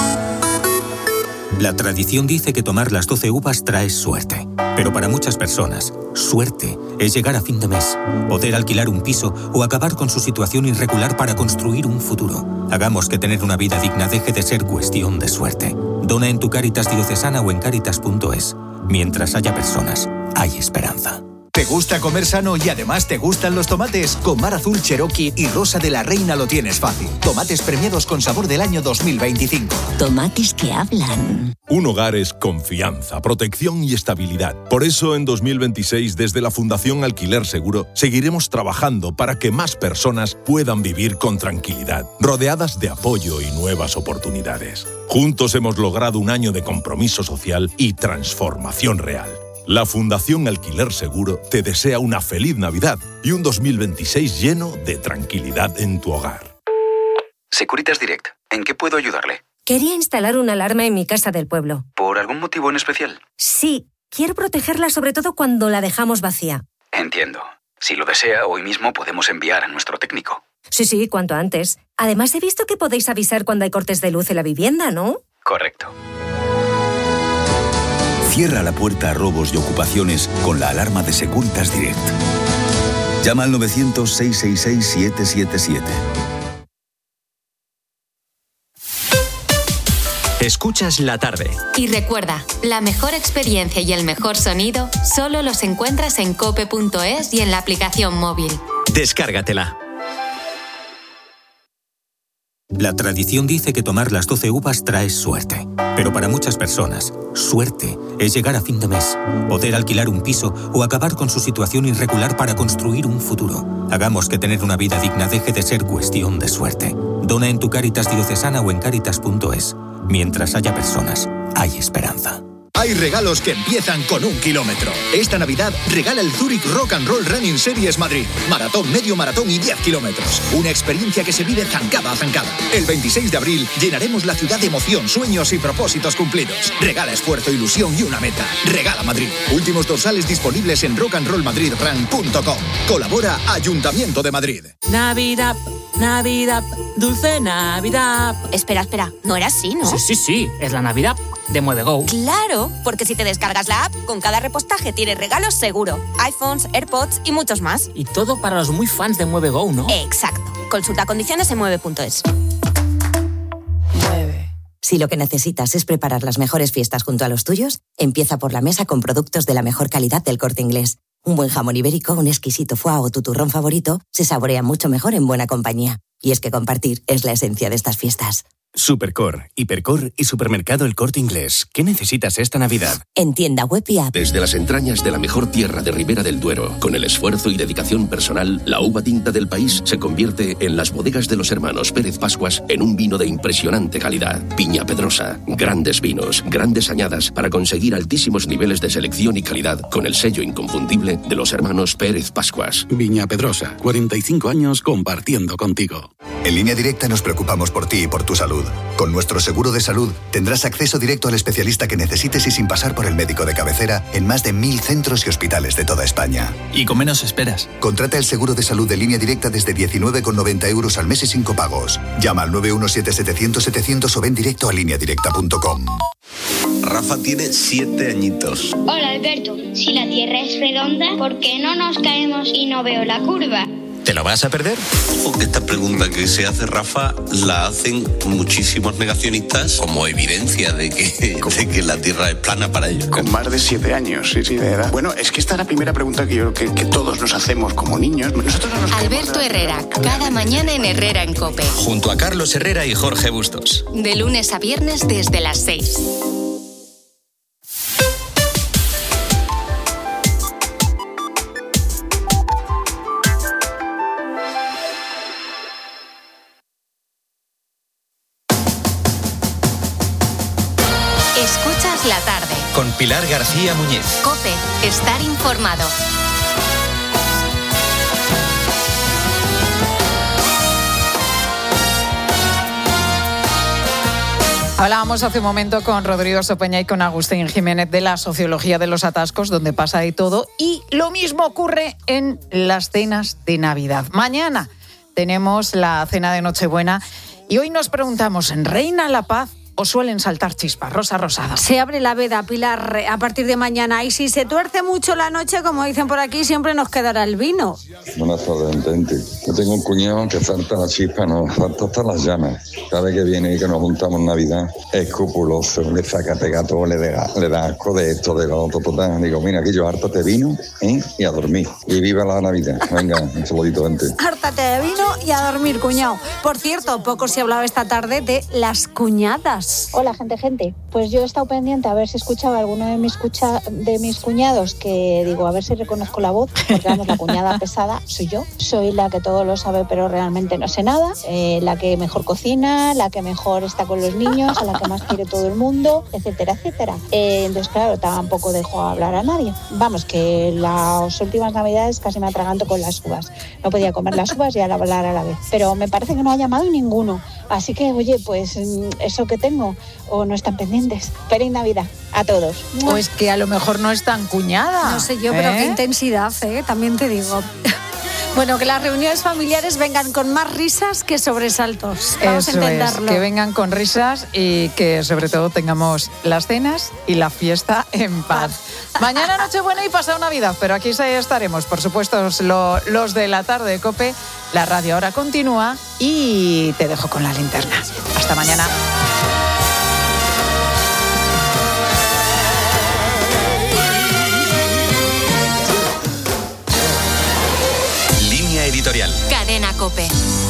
La tradición dice que tomar las 12 uvas trae suerte. Pero para muchas personas, suerte es llegar a fin de mes, poder alquilar un piso o acabar con su situación irregular para construir un futuro. Hagamos que tener una vida digna deje de ser cuestión de suerte. Dona en tu Cáritas diocesana o en Cáritas.es. Mientras haya personas, hay esperanza. ¿Te gusta comer sano y además te gustan los tomates? Con Mar Azul Cherokee y Rosa de la Reina lo tienes fácil. Tomates premiados con sabor del año 2025. Tomates que hablan. Un hogar es confianza, protección y estabilidad. Por eso, en 2026, desde la Fundación Alquiler Seguro, seguiremos trabajando para que más personas puedan vivir con tranquilidad, rodeadas de apoyo y nuevas oportunidades. Juntos hemos logrado un año de compromiso social y transformación real. La Fundación Alquiler Seguro te desea una feliz Navidad y un 2026 lleno de tranquilidad en tu hogar. Securitas Direct, ¿en qué puedo ayudarle? Quería instalar una alarma en mi casa del pueblo. ¿Por algún motivo en especial? Sí, quiero protegerla sobre todo cuando la dejamos vacía. Entiendo. Si lo desea, hoy mismo podemos enviar a nuestro técnico. Sí, cuanto antes. Además, he visto que podéis avisar cuando hay cortes de luz en la vivienda, ¿no? Correcto. Cierra la puerta a robos y ocupaciones con la alarma de Securitas Direct. Llama al 900-666-777. Escuchas la tarde. Y recuerda, la mejor experiencia y el mejor sonido solo los encuentras en cope.es y en la aplicación móvil. Descárgatela. La tradición dice que tomar las 12 uvas trae suerte. Pero para muchas personas, suerte es llegar a fin de mes, poder alquilar un piso o acabar con su situación irregular para construir un futuro. Hagamos que tener una vida digna deje de ser cuestión de suerte. Dona en tu Cáritas diocesana o en Cáritas.es. Mientras haya personas, hay esperanza. Hay regalos que empiezan con 1 kilómetro. Esta Navidad regala el Zurich Rock and Roll Running Series Madrid. Maratón, medio maratón y 10 kilómetros. Una experiencia que se vive zancada a zancada. El 26 de abril llenaremos la ciudad de emoción, sueños y propósitos cumplidos. Regala esfuerzo, ilusión y una meta. Regala Madrid. Últimos dorsales disponibles en rockandrollmadridrun.com. Colabora Ayuntamiento de Madrid. Navidad, Navidad, dulce Navidad. Espera, no era así, ¿no? Sí, es la Navidad de MueveGo. Claro, porque si te descargas la app, con cada repostaje tienes regalos seguro. iPhones, AirPods y muchos más. Y todo para los muy fans de MueveGo, ¿no? Exacto. Consulta condiciones en mueve.es. Si lo que necesitas es preparar las mejores fiestas junto a los tuyos, empieza por la mesa con productos de la mejor calidad del Corte Inglés. Un buen jamón ibérico, un exquisito foie o tu turrón favorito se saborea mucho mejor en buena compañía. Y es que compartir es la esencia de estas fiestas. Supercor, Hipercor y Supermercado El Corte Inglés. ¿Qué necesitas esta Navidad? En tienda web y app. Desde las entrañas de la mejor tierra de Ribera del Duero, con el esfuerzo y dedicación personal, la uva tinta del país se convierte en las bodegas de los hermanos Pérez Pascuas en un vino de impresionante calidad. Viña Pedrosa, grandes vinos, grandes añadas para conseguir altísimos niveles de selección y calidad con el sello inconfundible de los hermanos Pérez Pascuas. Viña Pedrosa, 45 años compartiendo contigo. En Línea Directa nos preocupamos por ti y por tu salud. Con nuestro seguro de salud tendrás acceso directo al especialista que necesites y sin pasar por el médico de cabecera en más de 1.000 centros y hospitales de toda España. Y con menos esperas. Contrata el seguro de salud de Línea Directa desde 19,90 € al mes y sin copagos. Llama al 917-700-700 o ven directo a lineadirecta.com. Rafa tiene 7 añitos. Hola Alberto, si la Tierra es redonda, ¿por qué no nos caemos y no veo la curva? ¿Te lo vas a perder? Ojo que esta pregunta que se hace Rafa la hacen muchísimos negacionistas como evidencia de que la Tierra es plana para ellos. Con más de 7 años, sí, de edad. Bueno, es que esta es la primera pregunta que yo creo que todos nos hacemos como niños. Nosotros no nos Alberto Herrera, cada mañana en Herrera en COPE. Junto a Carlos Herrera y Jorge Bustos. De lunes a viernes desde las 6. Escuchas la tarde. Con Pilar García Muñiz. COPE, estar informado. Hablábamos hace un momento con Rodrigo Sopeña y con Agustín Jiménez de la sociología de los atascos, donde pasa de todo, y lo mismo ocurre en las cenas de Navidad. Mañana tenemos la cena de Nochebuena y hoy nos preguntamos, ¿reina la paz o suelen saltar chispas? Rosa Rosada. Se abre la veda, Pilar, a partir de mañana. Y si se tuerce mucho la noche, como dicen por aquí, siempre nos quedará el vino. Buenas tardes, gente. Yo tengo un cuñado que salta la chispa, no, salta hasta las llamas. Cada vez que viene y que nos juntamos en Navidad, es escrupuloso, le saca pegato, le da asco de esto, de lo otro, total. Digo, mira, aquí yo hártate vino y a dormir. Y viva la Navidad. Venga, un saludito, gente. Hártate de vino y a dormir, cuñado. Por cierto, poco se ha hablado esta tarde de las cuñadas. Hola, gente. Pues yo he estado pendiente a ver si escuchaba alguno de mis cuñados, que digo, a ver si reconozco la voz, porque vamos, la cuñada pesada soy yo. Soy la que todo lo sabe, pero realmente no sé nada. La que mejor cocina, la que mejor está con los niños, a la que más quiere todo el mundo, etcétera, etcétera. Entonces, claro, tampoco dejo hablar a nadie. Vamos, que las últimas Navidades casi me atraganto con las uvas. No podía comer las uvas y hablar a la vez. Pero me parece que no ha llamado ninguno. Así que, oye, pues eso que tengo, o no están pendientes. Feliz Navidad a todos. Pues que a lo mejor no es tan cuñada. No sé yo, pero qué intensidad, también te digo. Bueno, que las reuniones familiares vengan con más risas que sobresaltos. Vamos a entenderlo. Que vengan con risas y que sobre todo tengamos las cenas y la fiesta en paz. Mañana Nochebuena y pasado Navidad, pero aquí estaremos, por supuesto, los de la tarde de COPE. La radio ahora continúa y te dejo con la linterna. Hasta mañana. Línea editorial. Cadena COPE.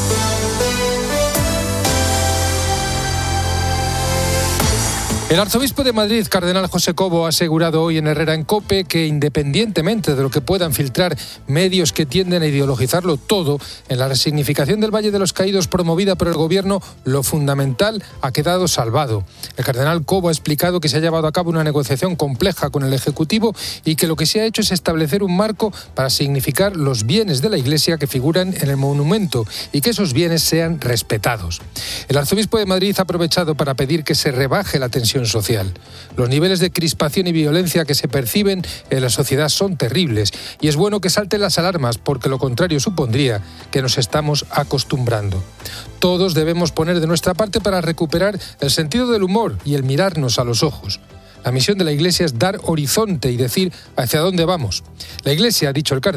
El arzobispo de Madrid, cardenal José Cobo, ha asegurado hoy en Herrera en COPE que independientemente de lo que puedan filtrar medios que tienden a ideologizarlo todo, en la resignificación del Valle de los Caídos promovida por el Gobierno, lo fundamental ha quedado salvado. El cardenal Cobo ha explicado que se ha llevado a cabo una negociación compleja con el Ejecutivo y que lo que se ha hecho es establecer un marco para significar los bienes de la Iglesia que figuran en el monumento y que esos bienes sean respetados. El arzobispo de Madrid ha aprovechado para pedir que se rebaje la tensión social. Los niveles de crispación y violencia que se perciben en la sociedad son terribles y es bueno que salten las alarmas porque lo contrario supondría que nos estamos acostumbrando. Todos debemos poner de nuestra parte para recuperar el sentido del humor y el mirarnos a los ojos. La misión de la Iglesia es dar horizonte y decir hacia dónde vamos. La Iglesia, ha dicho el cardenal,